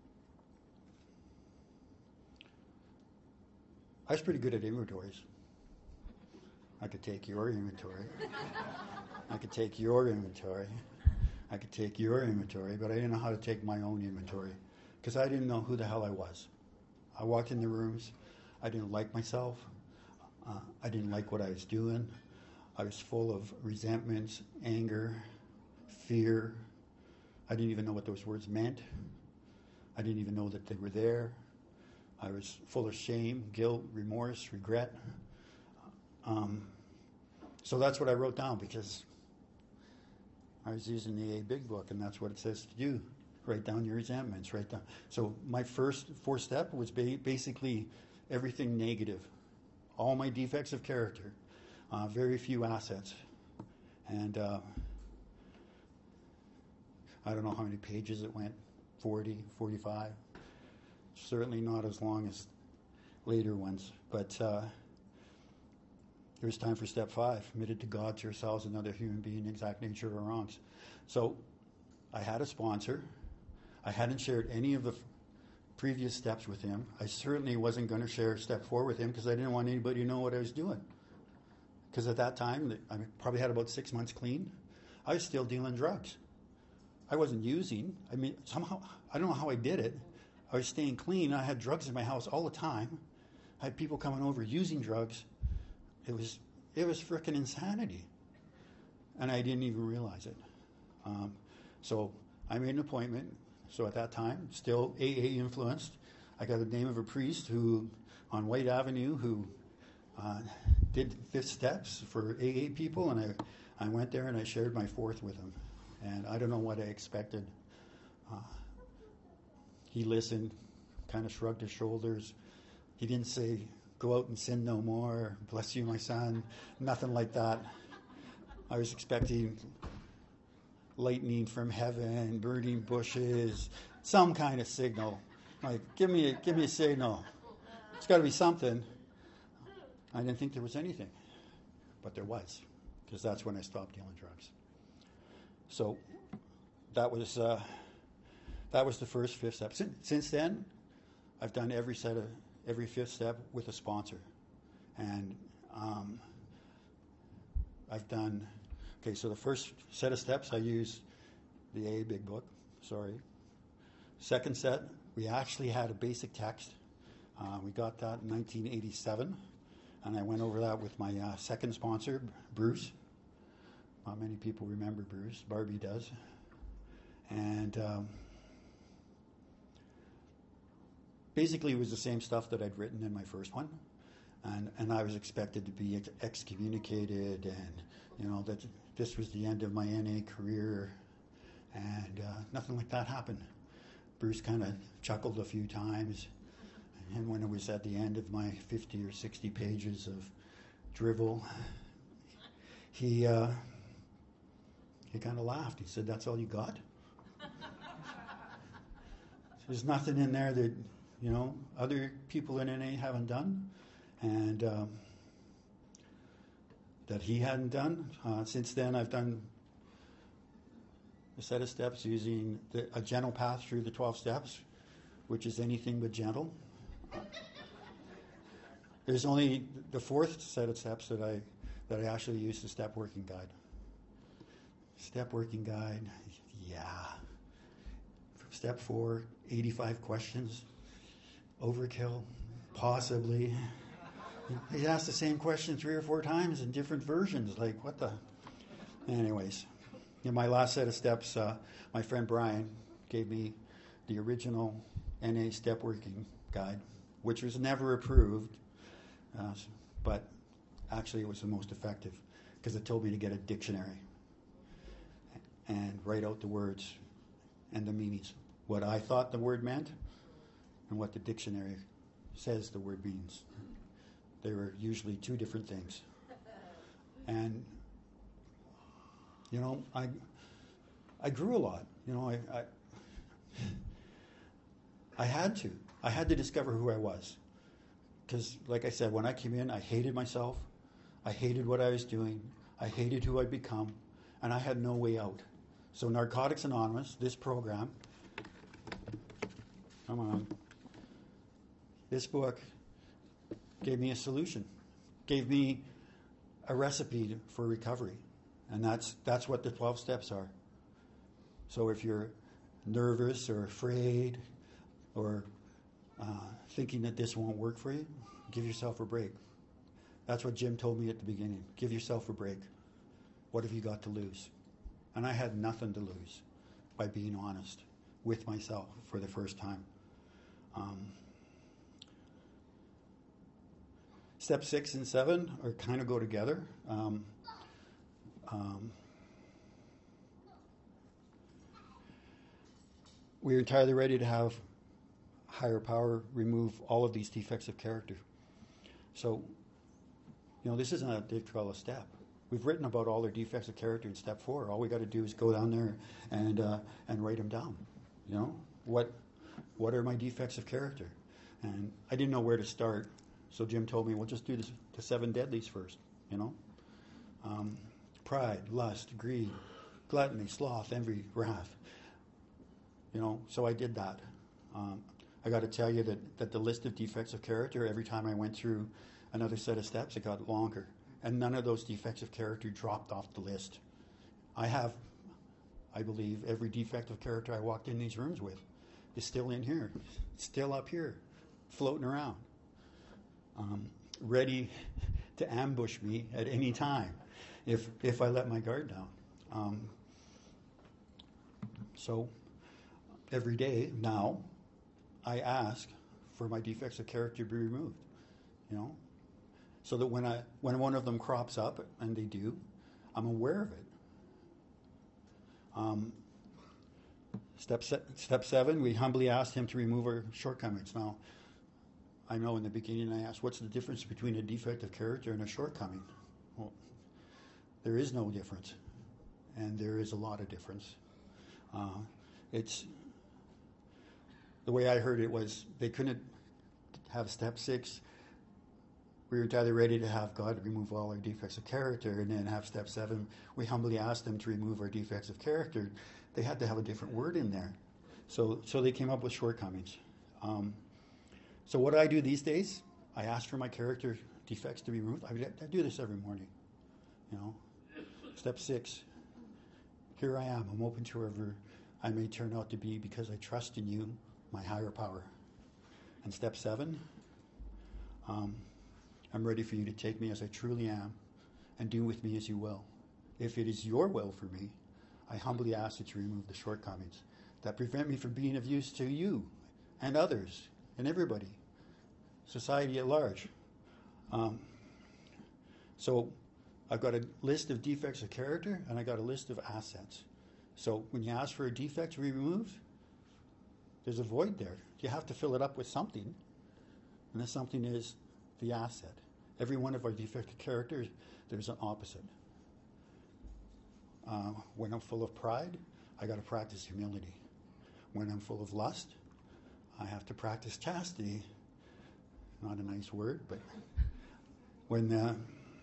Speaker 2: I was pretty good at inventories. I could take your inventory. I could take your inventory. I could take your inventory, but I didn't know how to take my own inventory because I didn't know who the hell I was. I walked in the rooms. I didn't like myself. Uh, I didn't like what I was doing. I was full of resentments, anger, fear. I didn't even know what those words meant. I didn't even know that they were there. I was full of shame, guilt, remorse, regret. Um, so that's what I wrote down because I was using the A A Big Book, and that's what it says to do. Write down your resentments, write down. So my first fourth step was ba- basically everything negative, all my defects of character, uh, very few assets. And uh, I don't know how many pages it went, forty, forty-five. Certainly not as long as later ones. But uh, it was time for step five, committed to God, to yourselves, another human being, exact nature of our wrongs. So I had a sponsor. I hadn't shared any of the f- previous steps with him. I certainly wasn't going to share step four with him because I didn't want anybody to know what I was doing. Because at that time, I probably had about six months clean. I was still dealing drugs. I wasn't using. I mean, somehow, I don't know how I did it. I was staying clean. I had drugs in my house all the time. I had people coming over using drugs. It was it was frickin' insanity. And I didn't even realize it. Um, so I made an appointment. So at that time, still A A influenced. I got the name of a priest who, on White Avenue, who uh, did fifth steps for A A people. And I, I went there and I shared my fourth with him. And I don't know what I expected. Uh, he listened, kind of shrugged his shoulders. He didn't say, go out and sin no more, bless you, my son, nothing like that. I was expecting lightning from heaven, burning bushes, some kind of signal. Like, give me a, give me a signal. It's got to be something. I didn't think there was anything, but there was, because that's when I stopped dealing drugs. So that was uh, that was the first fifth step. Since, since then, I've done every set of every fifth step with a sponsor, and um, I've done. Okay, so the first set of steps I used the A A Big Book. Sorry. Second set, we actually had a basic text. Uh, we got that in nineteen eighty-seven, and I went over that with my uh, second sponsor, Bruce. Not many people remember Bruce. Barbie does. And um, basically it was the same stuff that I'd written in my first one. And, and I was expected to be ex- excommunicated and, you know, that this was the end of my N A career. And uh, nothing like that happened. Bruce kind of chuckled a few times. And when it was at the end of my fifty or sixty pages of drivel, he... Uh, He kind of laughed. He said, that's all you got? There's nothing in there that, you know, other people in N A haven't done and um, that he hadn't done. Uh, since then, I've done a set of steps using the, a gentle path through the twelve steps, which is anything but gentle. There's only the fourth set of steps that I that I actually use the step working guide. Step working guide, yeah. Step four, eighty-five questions. Overkill, possibly. He asked the same question three or four times in different versions. Like, what the? Anyways, in my last set of steps, uh, my friend Brian gave me the original N A step working guide, which was never approved, uh, but actually it was the most effective because it told me to get a dictionary and write out the words and the meanings, what I thought the word meant and what the dictionary says the word means. They were usually two different things. And, you know, I I grew a lot. You know, I, I I had to. I had to discover who I was. Because, like I said, when I came in, I hated myself. I hated what I was doing. I hated who I'd become. And I had no way out. So Narcotics Anonymous, this program, come on, this book gave me a solution, gave me a recipe for recovery. And that's that's what the twelve steps are. So if you're nervous or afraid or uh, thinking that this won't work for you, give yourself a break. That's what Jim told me at the beginning. Give yourself a break. What have you got to lose? And I had nothing to lose by being honest with myself for the first time. Um, step six and seven are kind of go together. Um, um, we're entirely ready to have higher power remove all of these defects of character. So, you know, this isn't a difficult step. We've written about all their defects of character in step four. All we got to do is go down there and uh, and write them down. You know, what what are my defects of character? And I didn't know where to start, so Jim told me, well, just do this, the seven deadlies first. You know, um, pride, lust, greed, gluttony, sloth, envy, wrath. You know, so I did that. Um, I got to tell you that, that the list of defects of character, every time I went through another set of steps, it got longer. And none of those defects of character dropped off the list. I have, I believe, every defect of character I walked in these rooms with is still in here, still up here, floating around, um, ready to ambush me at any time if if I let my guard down. Um, so every day now, I ask for my defects of character to be removed, you know, so that when I when one of them crops up, and they do, I'm aware of it. Um, step se- step seven, we humbly asked him to remove our shortcomings. Now, I know in the beginning I asked, what's the difference between a defect of character and a shortcoming? Well, there is no difference, and there is a lot of difference. Uh, it's the way I heard it was they couldn't have step six. We were entirely ready to have God remove all our defects of character, and then have step seven. We humbly asked them to remove our defects of character. They had to have a different word in there, so so they came up with shortcomings. Um, so what I do these days, I ask for my character defects to be removed. I, I do this every morning. You know, step six. Here I am. I'm open to whoever I may turn out to be because I trust in you, my higher power. And step seven. Um, I'm ready for you to take me as I truly am and do with me as you will. If it is your will for me, I humbly ask that you remove the shortcomings that prevent me from being of use to you and others and everybody, society at large. Um, so I've got a list of defects of character, and I got a list of assets. So when you ask for a defect to be removed, there's a void there. You have to fill it up with something, and the something is the asset. Every one of our defective characters, there's an opposite. Uh, when I'm full of pride, I got to practice humility. When I'm full of lust, I have to practice chastity. Not a nice word, but when uh,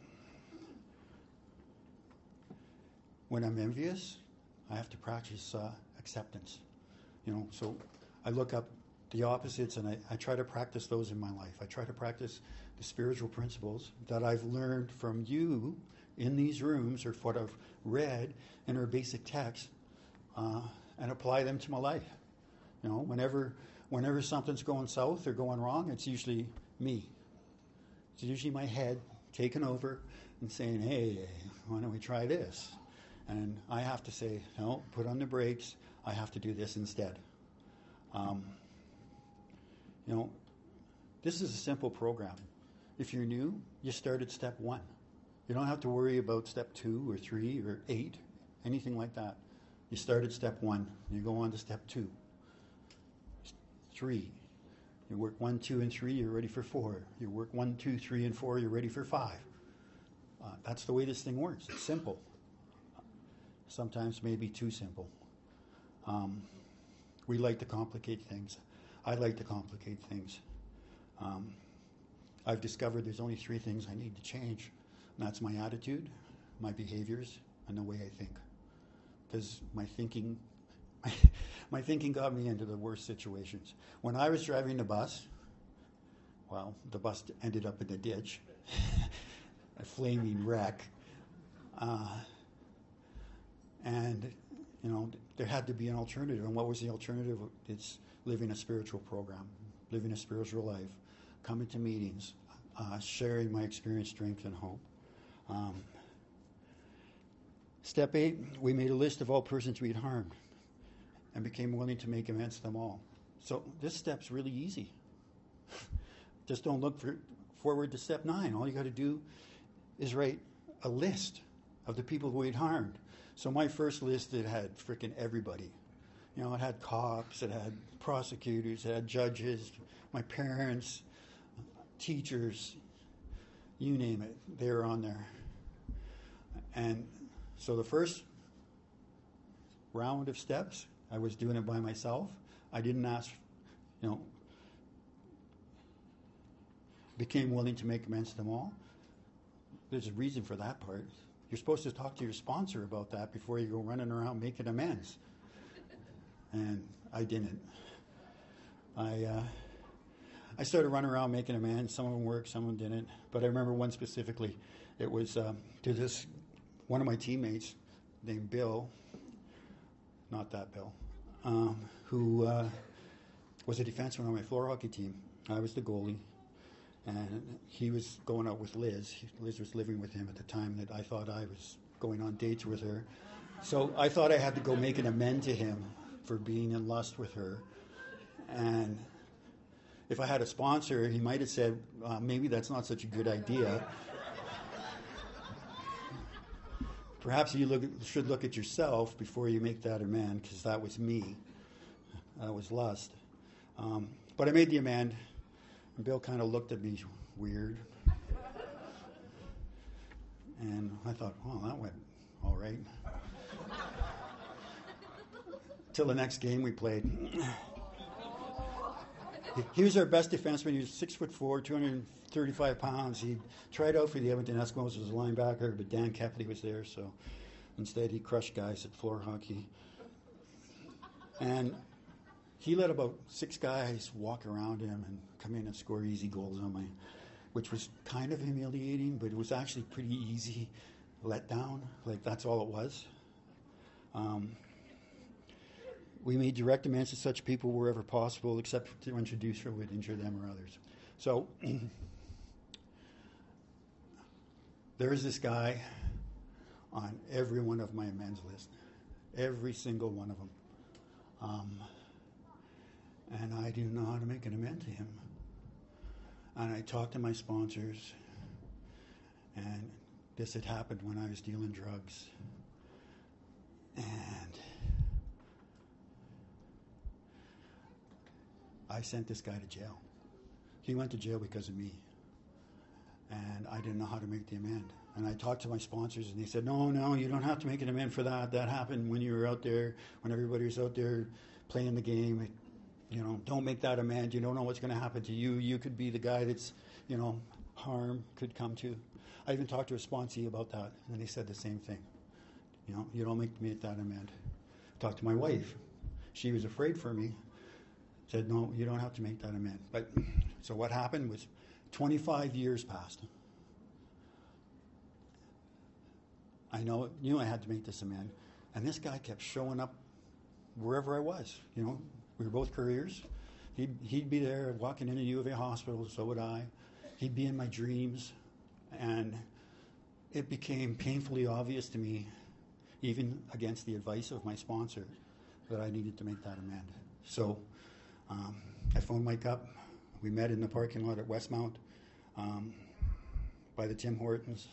Speaker 2: when I'm envious, I have to practice uh, acceptance. You know, so I look up the opposites, and I, I try to practice those in my life. I try to practice the spiritual principles that I've learned from you in these rooms, or what I've read in our basic text, uh, and apply them to my life. You know, whenever whenever something's going south or going wrong, it's usually me. It's usually my head taking over and saying, hey, why don't we try this? And I have to say, no, put on the brakes. I have to do this instead. Um, you know, this is a simple program. If you're new, you start at step one. You don't have to worry about step two or three or eight, anything like that. You start at step one. You go on to step two, three. You work one, two, and three, you're ready for four. You work one, two, three, and four, you're ready for five. Uh, that's the way this thing works. It's simple. Sometimes maybe too simple. Um, we like to complicate things. I like to complicate things. Um, I've discovered there's only three things I need to change, and that's my attitude, my behaviors, and the way I think. Because my thinking, my thinking got me into the worst situations. When I was driving the bus, well, the bus ended up in the ditch, a flaming wreck, uh, and you know there had to be an alternative. And what was the alternative? It's living a spiritual program, living a spiritual life, coming to meetings, uh, sharing my experience, strength, and hope. Um, step eight, we made a list of all persons we had harmed and became willing to make amends to them all. So this step's really easy. Just don't look for, forward to step nine. All you got to do is write a list of the people we had harmed. So my first list, it had frickin' everybody. You know, it had cops, it had prosecutors, it had judges, my parents, teachers, you name it, they were on there. And so the first round of steps, I was doing it by myself. I didn't ask, you know, became willing to make amends to them all. There's a reason for that part. You're supposed to talk to your sponsor about that before you go running around making amends. And I didn't. I uh, I started running around making amends. Some of them worked, some of them didn't. But I remember one specifically. It was um, to this one of my teammates named Bill, not that Bill, um, who uh, was a defenseman on my floor hockey team. I was the goalie. And he was going out with Liz. Liz was living with him at the time that I thought I was going on dates with her. So I thought I had to go make an amend to him for being in lust with her. And if I had a sponsor, he might have said, uh, maybe that's not such a good idea. Perhaps you look, should look at yourself before you make that amend, because that was me. That was lust. Um, but I made the amend. And Bill kind of looked at me weird. And I thought, well, that went all right. Till the next game we played. He was our best defenseman. He was six foot four, two hundred thirty-five pounds. He tried out for the Edmonton Eskimos as a linebacker, but Dan Kepley was there, so instead he crushed guys at floor hockey. And he let about six guys walk around him and come in and score easy goals on my, which was kind of humiliating, but it was actually pretty easy letdown. Like, that's all it was. Um, we made direct amends to such people wherever possible, except to introduce or would injure them or others. So there's this guy on every one of my amends list, every single one of them. Um, and I didn't know how to make an amend to him. And I talked to my sponsors, and this had happened when I was dealing drugs. And I sent this guy to jail. He went to jail because of me. And I didn't know how to make the amend. And I talked to my sponsors, and they said, no, no, you don't have to make an amend for that. That happened when you were out there, when everybody was out there playing the game. It, you know, don't make that amend. You don't know what's going to happen to you. You could be the guy that's, you know, harm could come to. I even talked to a sponsee about that, and they said the same thing. You know, you don't make me make that amend. Talked to my wife. She was afraid for me. Said, no, you don't have to make that amend. But so what happened was twenty-five years passed. I know, knew I had to make this amend. And this guy kept showing up wherever I was. You know, we were both careers. He'd, he'd be there walking into U of A hospital, so would I. He'd be in my dreams. And it became painfully obvious to me, even against the advice of my sponsor, that I needed to make that amend. So um, I phoned Mike up. We met in the parking lot at Westmount um, by the Tim Hortons.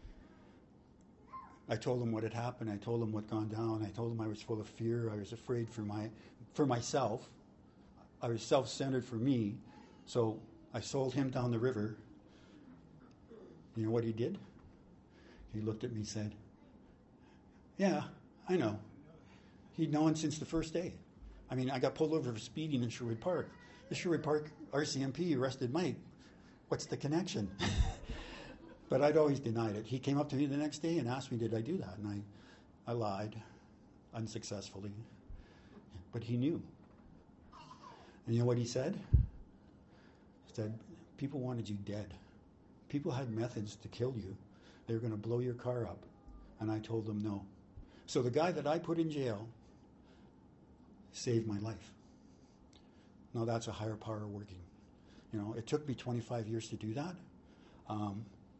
Speaker 2: I told him what had happened. I told him what had gone down. I told him I was full of fear. I was afraid for my, for myself. I was self-centered for me. So I sold him down the river. You know what he did? He looked at me and said, yeah, I know. He'd known since the first day. I mean, I got pulled over for speeding in Sherwood Park. The Sherwood Park R C M P arrested Mike. What's the connection? But I'd always denied it. He came up to me the next day and asked me, did I do that? And I, I lied, unsuccessfully. But he knew. And you know what he said? He said, people wanted you dead. People had methods to kill you. They were going to blow your car up. And I told them no. So the guy that I put in jail saved my life. Now that's a higher power working. You know, it took me twenty-five years to do that. Um,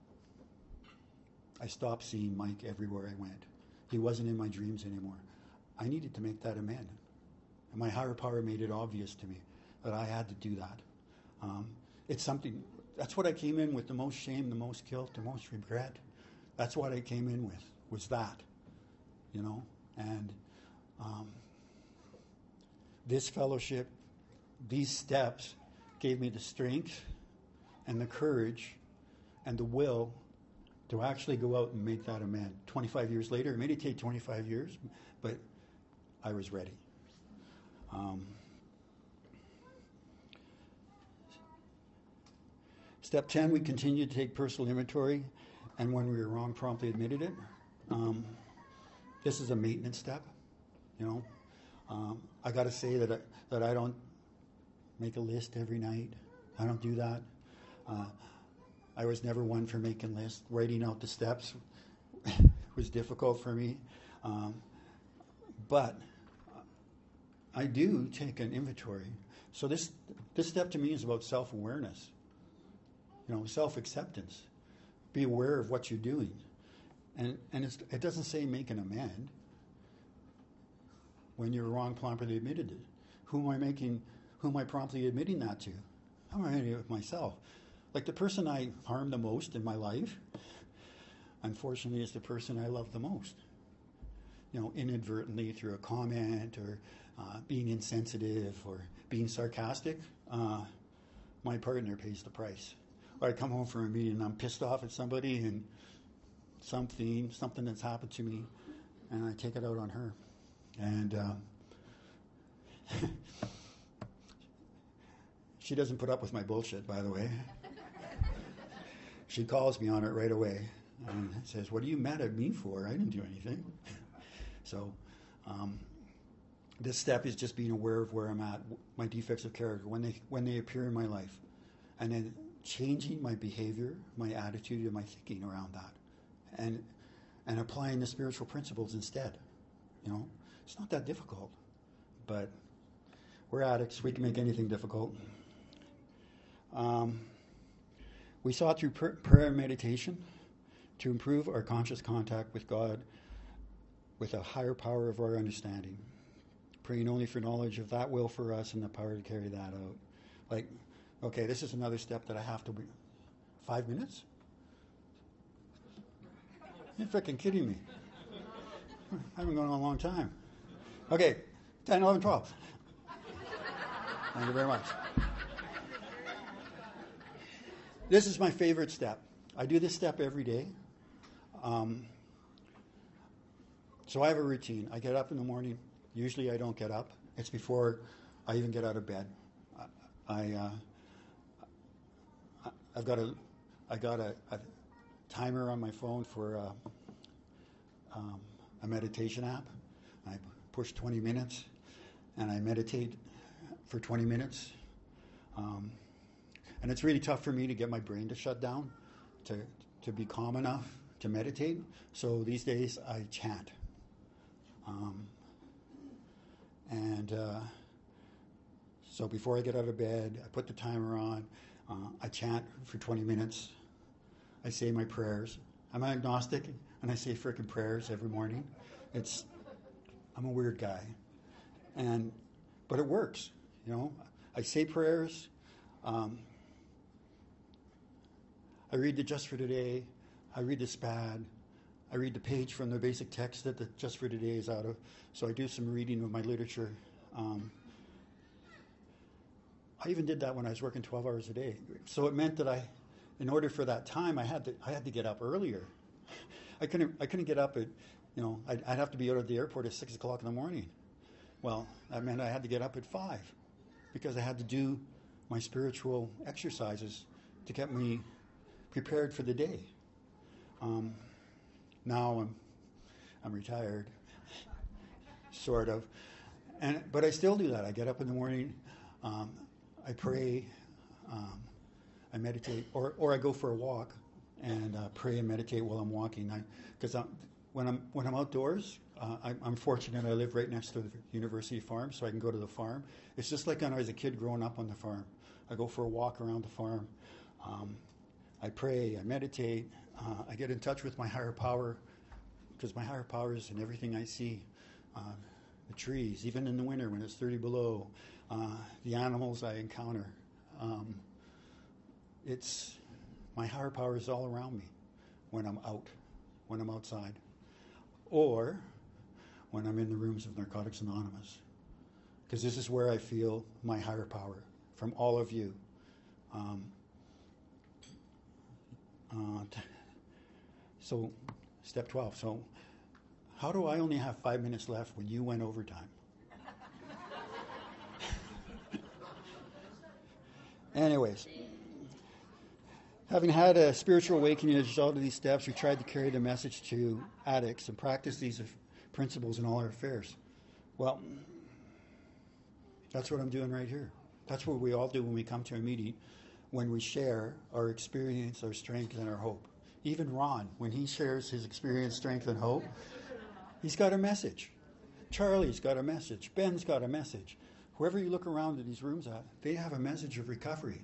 Speaker 2: I stopped seeing Mike everywhere I went. He wasn't in my dreams anymore. I needed to make that amend. And my higher power made it obvious to me that I had to do that. Um, it's something, that's what I came in with, the most shame, the most guilt, the most regret. That's what I came in with, was that, you know. And um, this fellowship, these steps gave me the strength and the courage and the will to actually go out and make that amend. twenty-five years later, it may take twenty-five years, but I was ready. Um, step ten, we continued to take personal inventory, and when we were wrong, promptly admitted it. Um, this is a maintenance step, you know. Um, I got to say that I, that I don't make a list every night. I don't do that. Uh, I was never one for making lists. Writing out the steps was difficult for me. Um, but I do take an inventory. So this this step to me is about self-awareness, you know, self-acceptance. Be aware of what you're doing. And and it's, it doesn't say make an amend. When you're wrong, promptly admitted it. Who am I making, who am I promptly admitting that to? I'm admitting it with myself. Like the person I harmed the most in my life, unfortunately, is the person I love the most. You know, inadvertently through a comment or uh, being insensitive or being sarcastic, uh, my partner pays the price. Or I come home from a meeting and I'm pissed off at somebody and something, something that's happened to me, and I take it out on her. And uh, she doesn't put up with my bullshit, by the way. She calls me on it right away and says, what are you mad at me for? I didn't do anything. So um, this step is just being aware of where I'm at, my defects of character, when they when they appear in my life. And then changing my behavior, my attitude, and my thinking around that. And and applying the spiritual principles instead. You know, it's not that difficult. But we're addicts. We can make anything difficult. Um, we sought through pr- prayer and meditation to improve our conscious contact with God with a higher power of our understanding, praying only for knowledge of that will for us and the power to carry that out. Like, okay, this is another step that I have to be. Five minutes? You're freaking kidding me. I haven't gone on a long time. Okay, ten, eleven, twelve. Thank you very much. This is my favorite step. I do this step every day. Um, so I have a routine. I get up in the morning. Usually I don't get up. It's before I even get out of bed. I, uh, I've got a, I got a, a timer on my phone for uh, um, a meditation app. I push twenty minutes, and I meditate for twenty minutes. Um, and it's really tough for me to get my brain to shut down, to to be calm enough to meditate. So these days I chant. Um, and uh, so before I get out of bed, I put the timer on. Uh, I chant for twenty minutes. I say my prayers. I'm an agnostic, and I say frickin' prayers every morning. It's, I'm a weird guy, and but it works. You know, I say prayers. Um, I read the Just for Today. I read the SPAD. I read the page from the basic text that the Just for Today is out of. So I do some reading of my literature. Um, I even did that when I was working twelve hours a day. So it meant that I, in order for that time, I had to I had to get up earlier. I couldn't I couldn't get up at, you know, I'd, I'd have to be out at the airport at six o'clock in the morning. Well, that meant I had to get up at five because I had to do my spiritual exercises to get me prepared for the day. Um, now I'm I'm retired, sort of, and but I still do that. I get up in the morning, um, I pray, um, I meditate, or or I go for a walk and uh, pray and meditate while I'm walking. Because when I'm when I'm outdoors, uh, I, I'm fortunate. I live right next to the university farm, so I can go to the farm. It's just like when I was a kid growing up on the farm. I go for a walk around the farm. Um, I pray, I meditate, uh, I get in touch with my higher power, because my higher power is in everything I see. Uh, the trees, even in the winter when it's thirty below, uh, the animals I encounter. Um, it's, my higher power is all around me when I'm out, when I'm outside, or when I'm in the rooms of Narcotics Anonymous, because this is where I feel my higher power from all of you. Um, uh, t- so, step twelve. So, how do I only have five minutes left when you went overtime? Anyways, having had a spiritual awakening as a result of these steps, we tried to carry the message to addicts and practice these principles in all our affairs. Well, that's what I'm doing right here. That's what we all do when we come to a meeting, when we share our experience, our strength, and our hope. Even Ron, when he shares his experience, strength, and hope, he's got a message. Charlie's got a message. Ben's got a message. Whoever you look around in these rooms at, they have a message of recovery.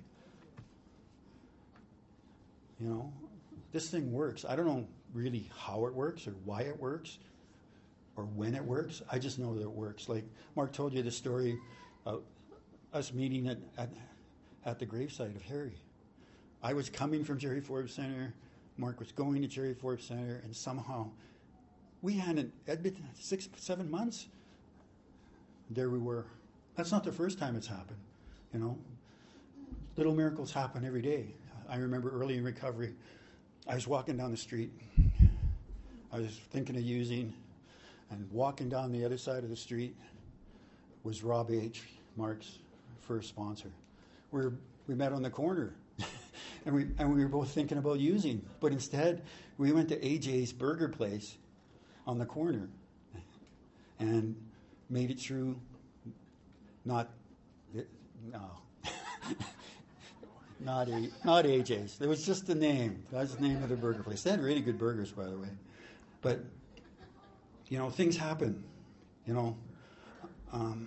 Speaker 2: You know, this thing works. I don't know really how it works or why it works or when it works. I just know that it works. Like Mark told you the story of us meeting at, at, at the gravesite of Harry. I was coming from Jerry Forbes Center. Mark was going to Jerry Forbes Center, and somehow we hadn't, it'd been six, seven months. There we were. That's not the first time it's happened, you know. Little miracles happen every day. I remember early in recovery, I was walking down the street. I was thinking of using, and walking down the other side of the street was Rob H., Mark's first sponsor. We were, we met on the corner, and we and we were both thinking about using, but instead we went to A J's Burger Place on the corner and made it through. Not, no, not a, not A J's. It was just the name. That's the name of the burger place. They had really good burgers, by the way. But, you know, things happen. You know, um,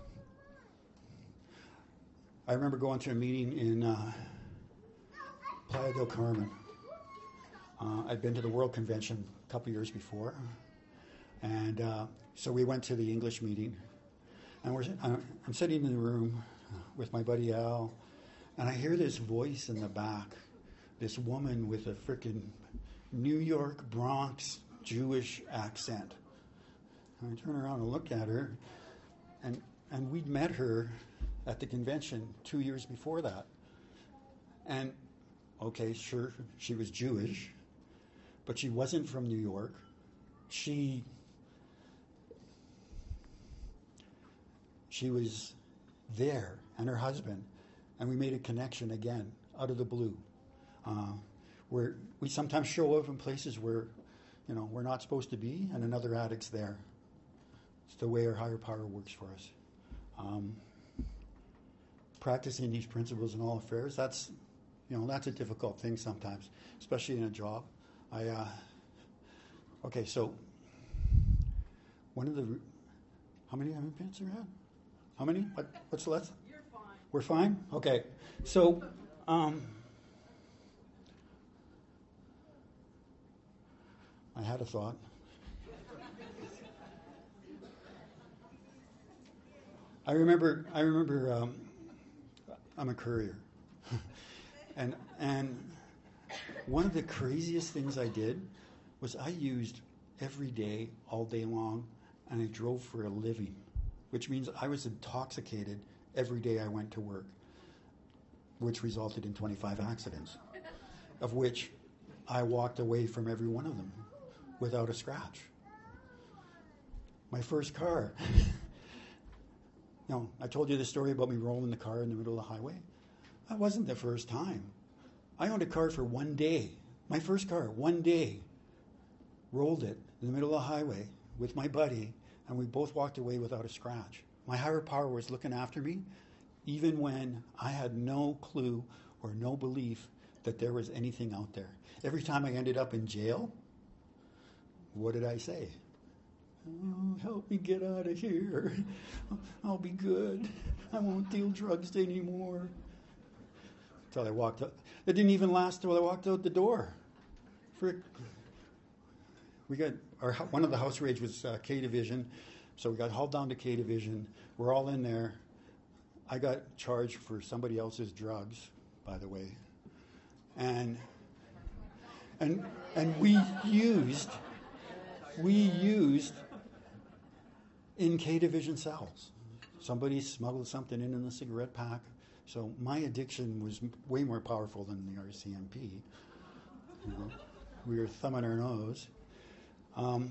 Speaker 2: I remember going to a meeting in uh, Playa del Carmen. Uh, I'd been to the World Convention a couple years before, and uh, so we went to the English meeting. And we're, I'm sitting in the room with my buddy Al, and I hear this voice in the back, this woman with a frickin' New York, Bronx, Jewish accent. And I turn around and look at her, and, and we'd met her at the convention two years before that. And, okay, sure, she was Jewish, but she wasn't from New York. She... She was there, and her husband, and we made a connection again, out of the blue. Uh, where we sometimes show up in places where, you know, we're not supposed to be, and another addict's there. It's the way our higher power works for us. Um, practicing these principles in all affairs, that's, you know, that's a difficult thing sometimes, especially in a job. I, uh, okay, so, one of the, how many immigrants are had? How many? What, what's the last?
Speaker 3: You're fine.
Speaker 2: We're fine? Okay. So, um, I had a thought. I remember, I remember, um, I'm a courier. and, and one of the craziest things I did was I used every day, all day long, and I drove for a living, which means I was intoxicated every day I went to work, which resulted in twenty-five accidents, of which I walked away from every one of them. without a scratch. My first car. You know, I told you the story about me rolling the car in the middle of the highway. That wasn't the first time. I owned a car for one day. My first car, one day. Rolled it in the middle of the highway with my buddy, and we both walked away without a scratch. My higher power was looking after me, even when I had no clue or no belief that there was anything out there. Every time I ended up in jail, what did I say? Oh, help me get out of here. I'll be good. I won't deal drugs anymore. Until I walked out. It didn't even last till I walked out the door. Frick. We got our one of the house raids was uh, K Division, so we got hauled down to K Division. We're all in there. I got charged for somebody else's drugs, by the way, and and and we used we used in K Division cells. Somebody smuggled something in in the cigarette pack. So my addiction was way more powerful than the R C M P. You know, we were thumbing our nose. Um,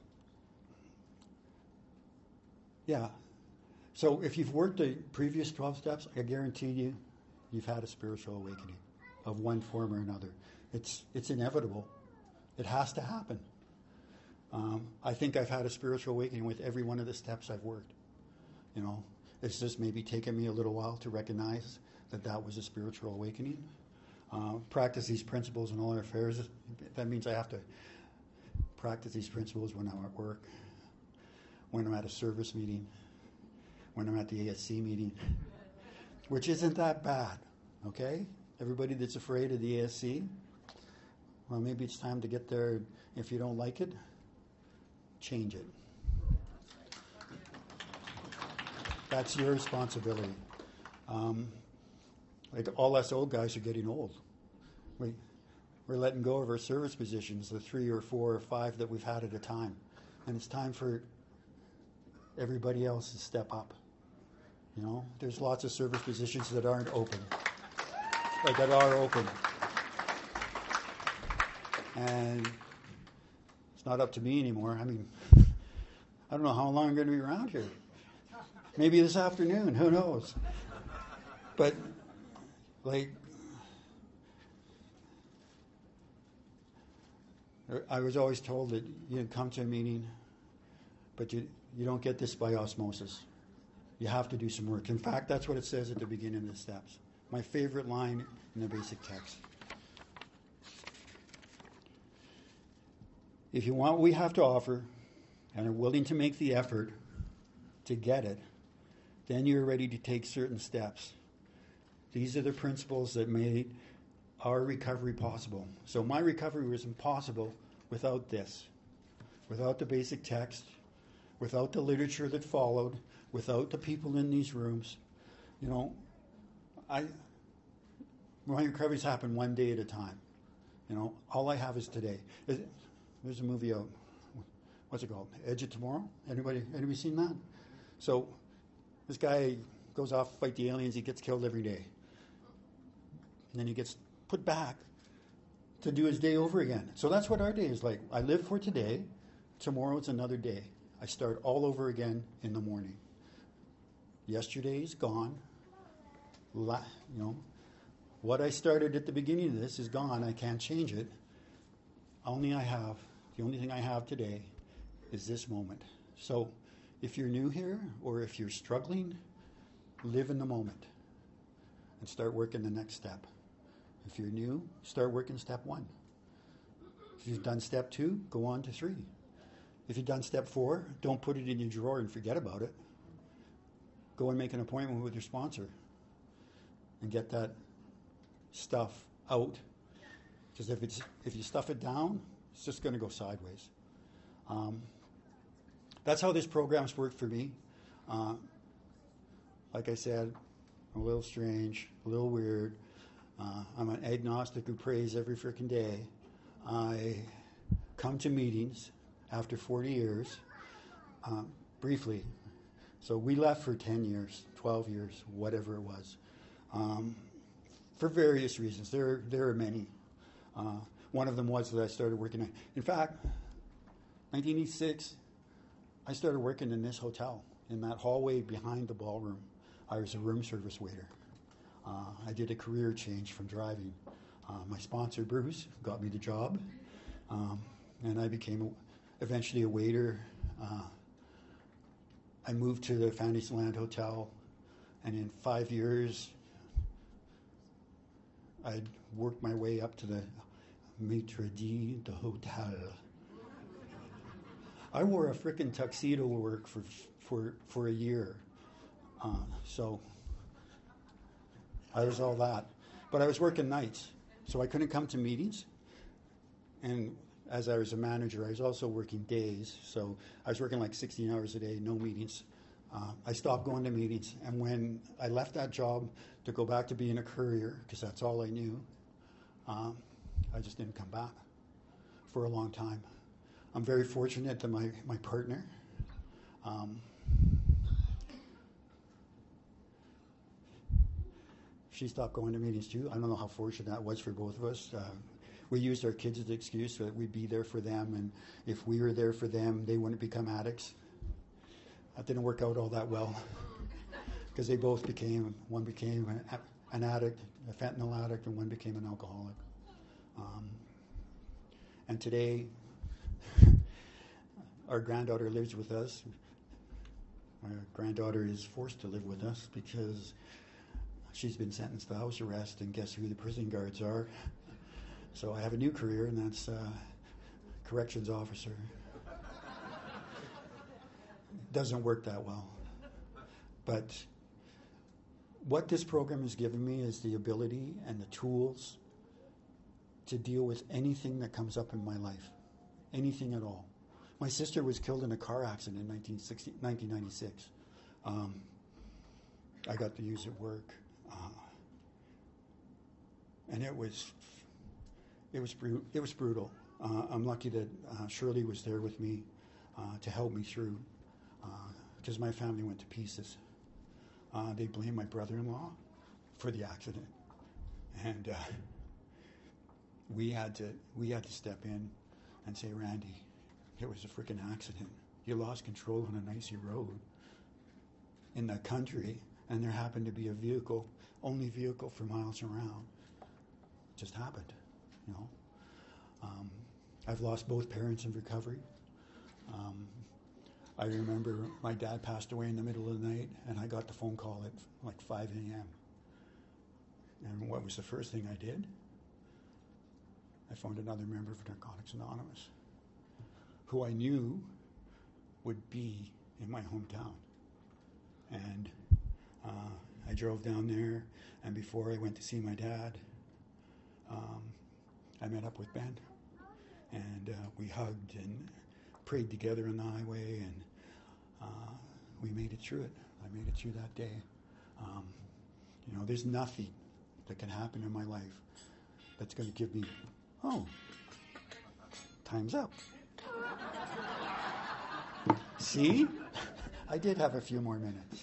Speaker 2: yeah. So if you've worked the previous twelve steps, I guarantee you, you've had a spiritual awakening of one form or another. It's it's inevitable. It has to happen. Um, I think I've had a spiritual awakening with every one of the steps I've worked. You know, it's just maybe taken me a little while to recognize that that was a spiritual awakening. Uh, practice these principles in all our affairs. That means I have to practice these principles when I'm at work, when I'm at a service meeting, when I'm at the A S C meeting, which isn't that bad, okay? Everybody that's afraid of the A S C, well, maybe it's time to get there. If you don't like it, change it. That's your responsibility. Um, like all us old guys are getting old. We, we're letting go of our service positions, the three or four or five that we've had at a time. And it's time for everybody else to step up. You know, there's lots of service positions that aren't open, or that are open. And it's not up to me anymore. I mean, I don't know how long I'm going to be around here. Maybe this afternoon, who knows? But, like, I was always told that you come to a meeting, but you, you don't get this by osmosis. You have to do some work. In fact, that's what it says at the beginning of the steps. My favorite line in the basic text. If you want what we have to offer and are willing to make the effort to get it, then you're ready to take certain steps. These are the principles that made our recovery possible. So my recovery was impossible without this, without the basic text, without the literature that followed, without the people in these rooms. You know, I my recoveries happen one day at a time. You know, all I have is today. There's a movie out. What's it called? Edge of Tomorrow? Anybody? Anybody seen that? So this guy goes off to fight the aliens. He gets killed every day. And then he gets put back to do his day over again. So that's what our day is like. I live for today. Tomorrow's another day. I start all over again in the morning. Yesterday's gone. La, you know, what I started at the beginning of this is gone. I can't change it. Only I have, the only thing I have today is this moment. So if you're new here or if you're struggling, live in the moment and start working the next step. If you're new, start working step one. If you've done step two, go on to three. If you've done step four, don't put it in your drawer and forget about it. Go and make an appointment with your sponsor and get that stuff out. Because if it's if you stuff it down, it's just going to go sideways. Um, that's how this program's worked for me. Uh, like I said, I'm a little strange, a little weird. Uh, I'm an agnostic who prays every freaking day. I come to meetings after forty years, um, briefly. So we left for ten years, twelve years, whatever it was, um, for various reasons. There, there are many. Uh, one of them was that I started working. In fact, nineteen eighty-six, I started working in this hotel, in that hallway behind the ballroom. I was a room service waiter. Uh, I did a career change from driving. Uh, my sponsor, Bruce, got me the job, um, and I became a, eventually a waiter. Uh, I moved to the Fantasyland Hotel, and in five years, I'd worked my way up to the maitre d' the hotel. I wore a frickin' tuxedo to work for for for a year, uh, so I was all that. But I was working nights, so I couldn't come to meetings. And as I was a manager, I was also working days, so I was working like sixteen hours a day, no meetings. Uh, I stopped going to meetings, and when I left that job to go back to being a courier, because that's all I knew, um, I just didn't come back for a long time. I'm very fortunate that my, my partner, um, she stopped going to meetings too. I don't know how fortunate that was for both of us. Uh, we used our kids as an excuse so that we'd be there for them, and if we were there for them, they wouldn't become addicts. That didn't work out all that well, because they both became, one became an, an addict, a fentanyl addict, and one became an alcoholic. Um, and today, our granddaughter lives with us. Our granddaughter is forced to live with us because she's been sentenced to house arrest, and guess who the prison guards are? So I have a new career, and that's uh, corrections officer. Doesn't work that well. But what this program has given me is the ability and the tools to deal with anything that comes up in my life, anything at all. My sister was killed in a car accident in nineteen ninety-six. Um, I got the news at work, uh, and it was it was bru- it was brutal. Uh, I'm lucky that uh, Shirley was there with me uh, to help me through, because uh, my family went to pieces. Uh, they blamed my brother-in-law for the accident, and uh, we had to we had to step in and say, Randy, it was a freaking accident. You lost control on an icy road in the country, and there happened to be a vehicle, only vehicle for miles around. It just happened, you know. Um, I've lost both parents in recovery. Um, I remember my dad passed away in the middle of the night, and I got the phone call at like five a.m. And what was the first thing I did? I phoned another member of Narcotics Anonymous, who I knew would be in my hometown. And uh, I drove down there, and before I went to see my dad, um, I met up with Ben. And uh, we hugged and prayed together on the highway, and uh, we made it through it. I made it through that day. Um, you know, there's nothing that can happen in my life that's going to give me, oh, time's up. See? I did have a few more minutes.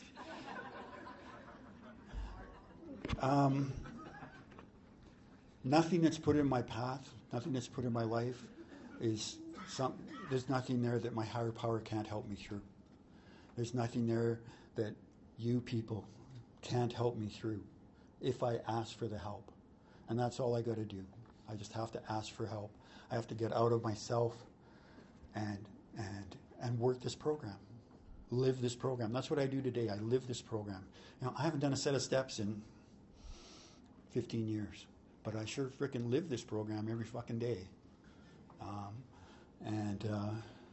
Speaker 2: Um, nothing that's put in my path, nothing that's put in my life is some, there's nothing there that my higher power can't help me through. There's nothing there that you people can't help me through if I ask for the help. And that's all I got to do. I just have to ask for help. I have to get out of myself and and and work this program, live this program. That's what I do today. I live this program. You know, I haven't done a set of steps in fifteen years, but I sure frickin' live this program every fucking day. Um, and uh,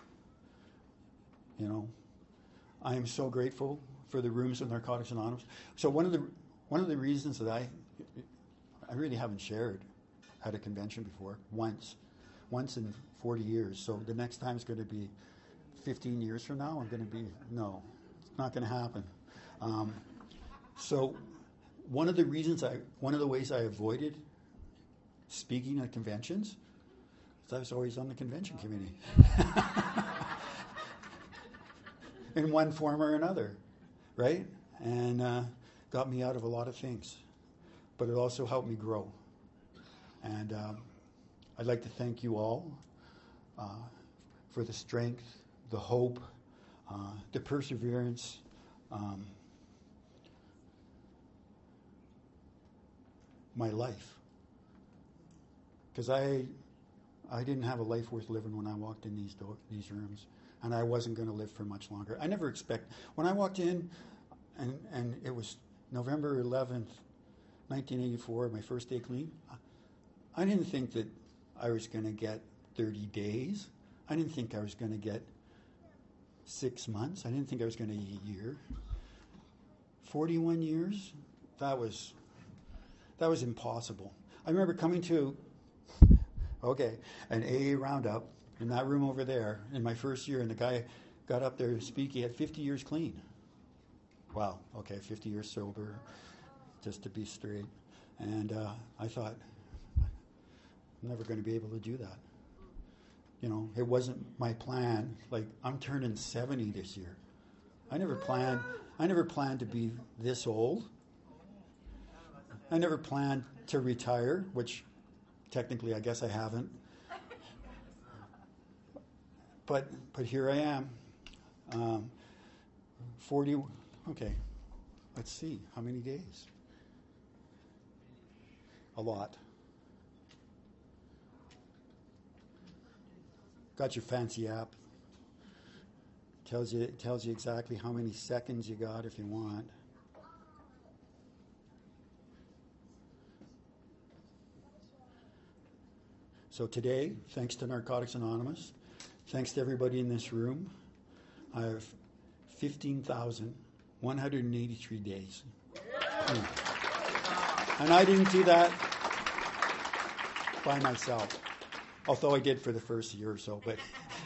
Speaker 2: you know, I am so grateful for the rooms of Narcotics Anonymous. So one of the one of the reasons that I I really haven't shared at a convention before, once, once in forty years. So the next time is going to be fifteen years from now. I'm going to be, no, it's not going to happen. Um, so one of the reasons I, one of the ways I avoided speaking at conventions is I was always on the convention committee. In one form or another, right? And uh, got me out of a lot of things. But it also helped me grow. And um, I'd like to thank you all uh, for the strength, the hope, uh, the perseverance. Um, my life. Because I I didn't have a life worth living when I walked in these door, these rooms, and I wasn't going to live for much longer. I never expect when I walked in, and and it was November eleventh, nineteen eighty-four, my first day clean. I didn't think that I was going to get thirty days. I didn't think I was going to get six months. I didn't think I was going to get a year. forty-one years. That was that was impossible. I remember coming to Okay, an A A roundup in that room over there in my first year, and the guy got up there to speak. He had fifty years clean. Wow, okay, fifty years sober, just to be straight. And uh, I thought, I'm never going to be able to do that. You know, it wasn't my plan. Like, I'm turning seventy this year. I never planned, I never planned to be this old. I never planned to retire, which technically, I guess I haven't. But but here I am. Um, forty, okay, let's see, how many days? A lot. Got your fancy app. Tells you, tells you exactly how many seconds you got if you want. So today, thanks to Narcotics Anonymous, thanks to everybody in this room, I have fifteen thousand one hundred eighty-three days. Hmm. And I didn't do that by myself, although I did for the first year or so. But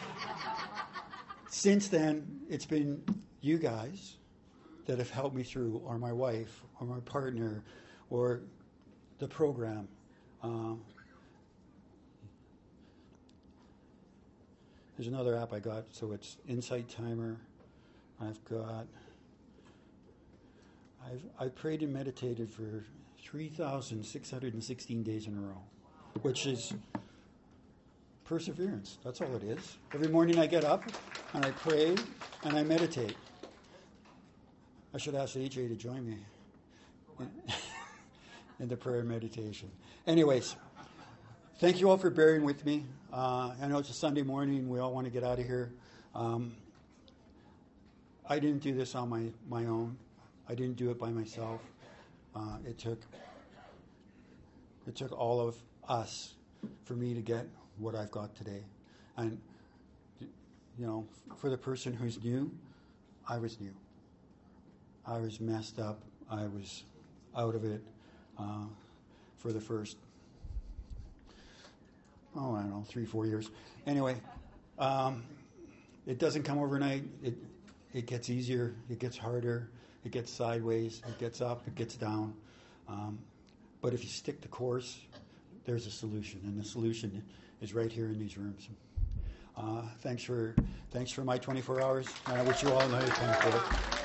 Speaker 2: since then, it's been you guys that have helped me through, or my wife, or my partner, or the program. Um, There's another app I got, so it's Insight Timer. I've got, I've I prayed and meditated for three thousand six hundred sixteen days in a row, which is perseverance. That's all it is. Every morning I get up and I pray and I meditate. I should ask A J to join me in, in the prayer and meditation. Anyways, thank you all for bearing with me. Uh, I know it's a Sunday morning. We all want to get out of here. Um, I didn't do this on my, my own. I didn't do it by myself. Uh, it took it took all of us for me to get what I've got today. And, you know, for the person who's new, I was new. I was messed up. I was out of it uh, for the first oh, I don't know, three, four years. Anyway, um, it doesn't come overnight. It it gets easier. It gets harder. It gets sideways. It gets up. It gets down. Um, but if you stick the course, there's a solution, and the solution is right here in these rooms. Uh, thanks for thanks for my twenty-four hours, and I wish you all another twenty-four.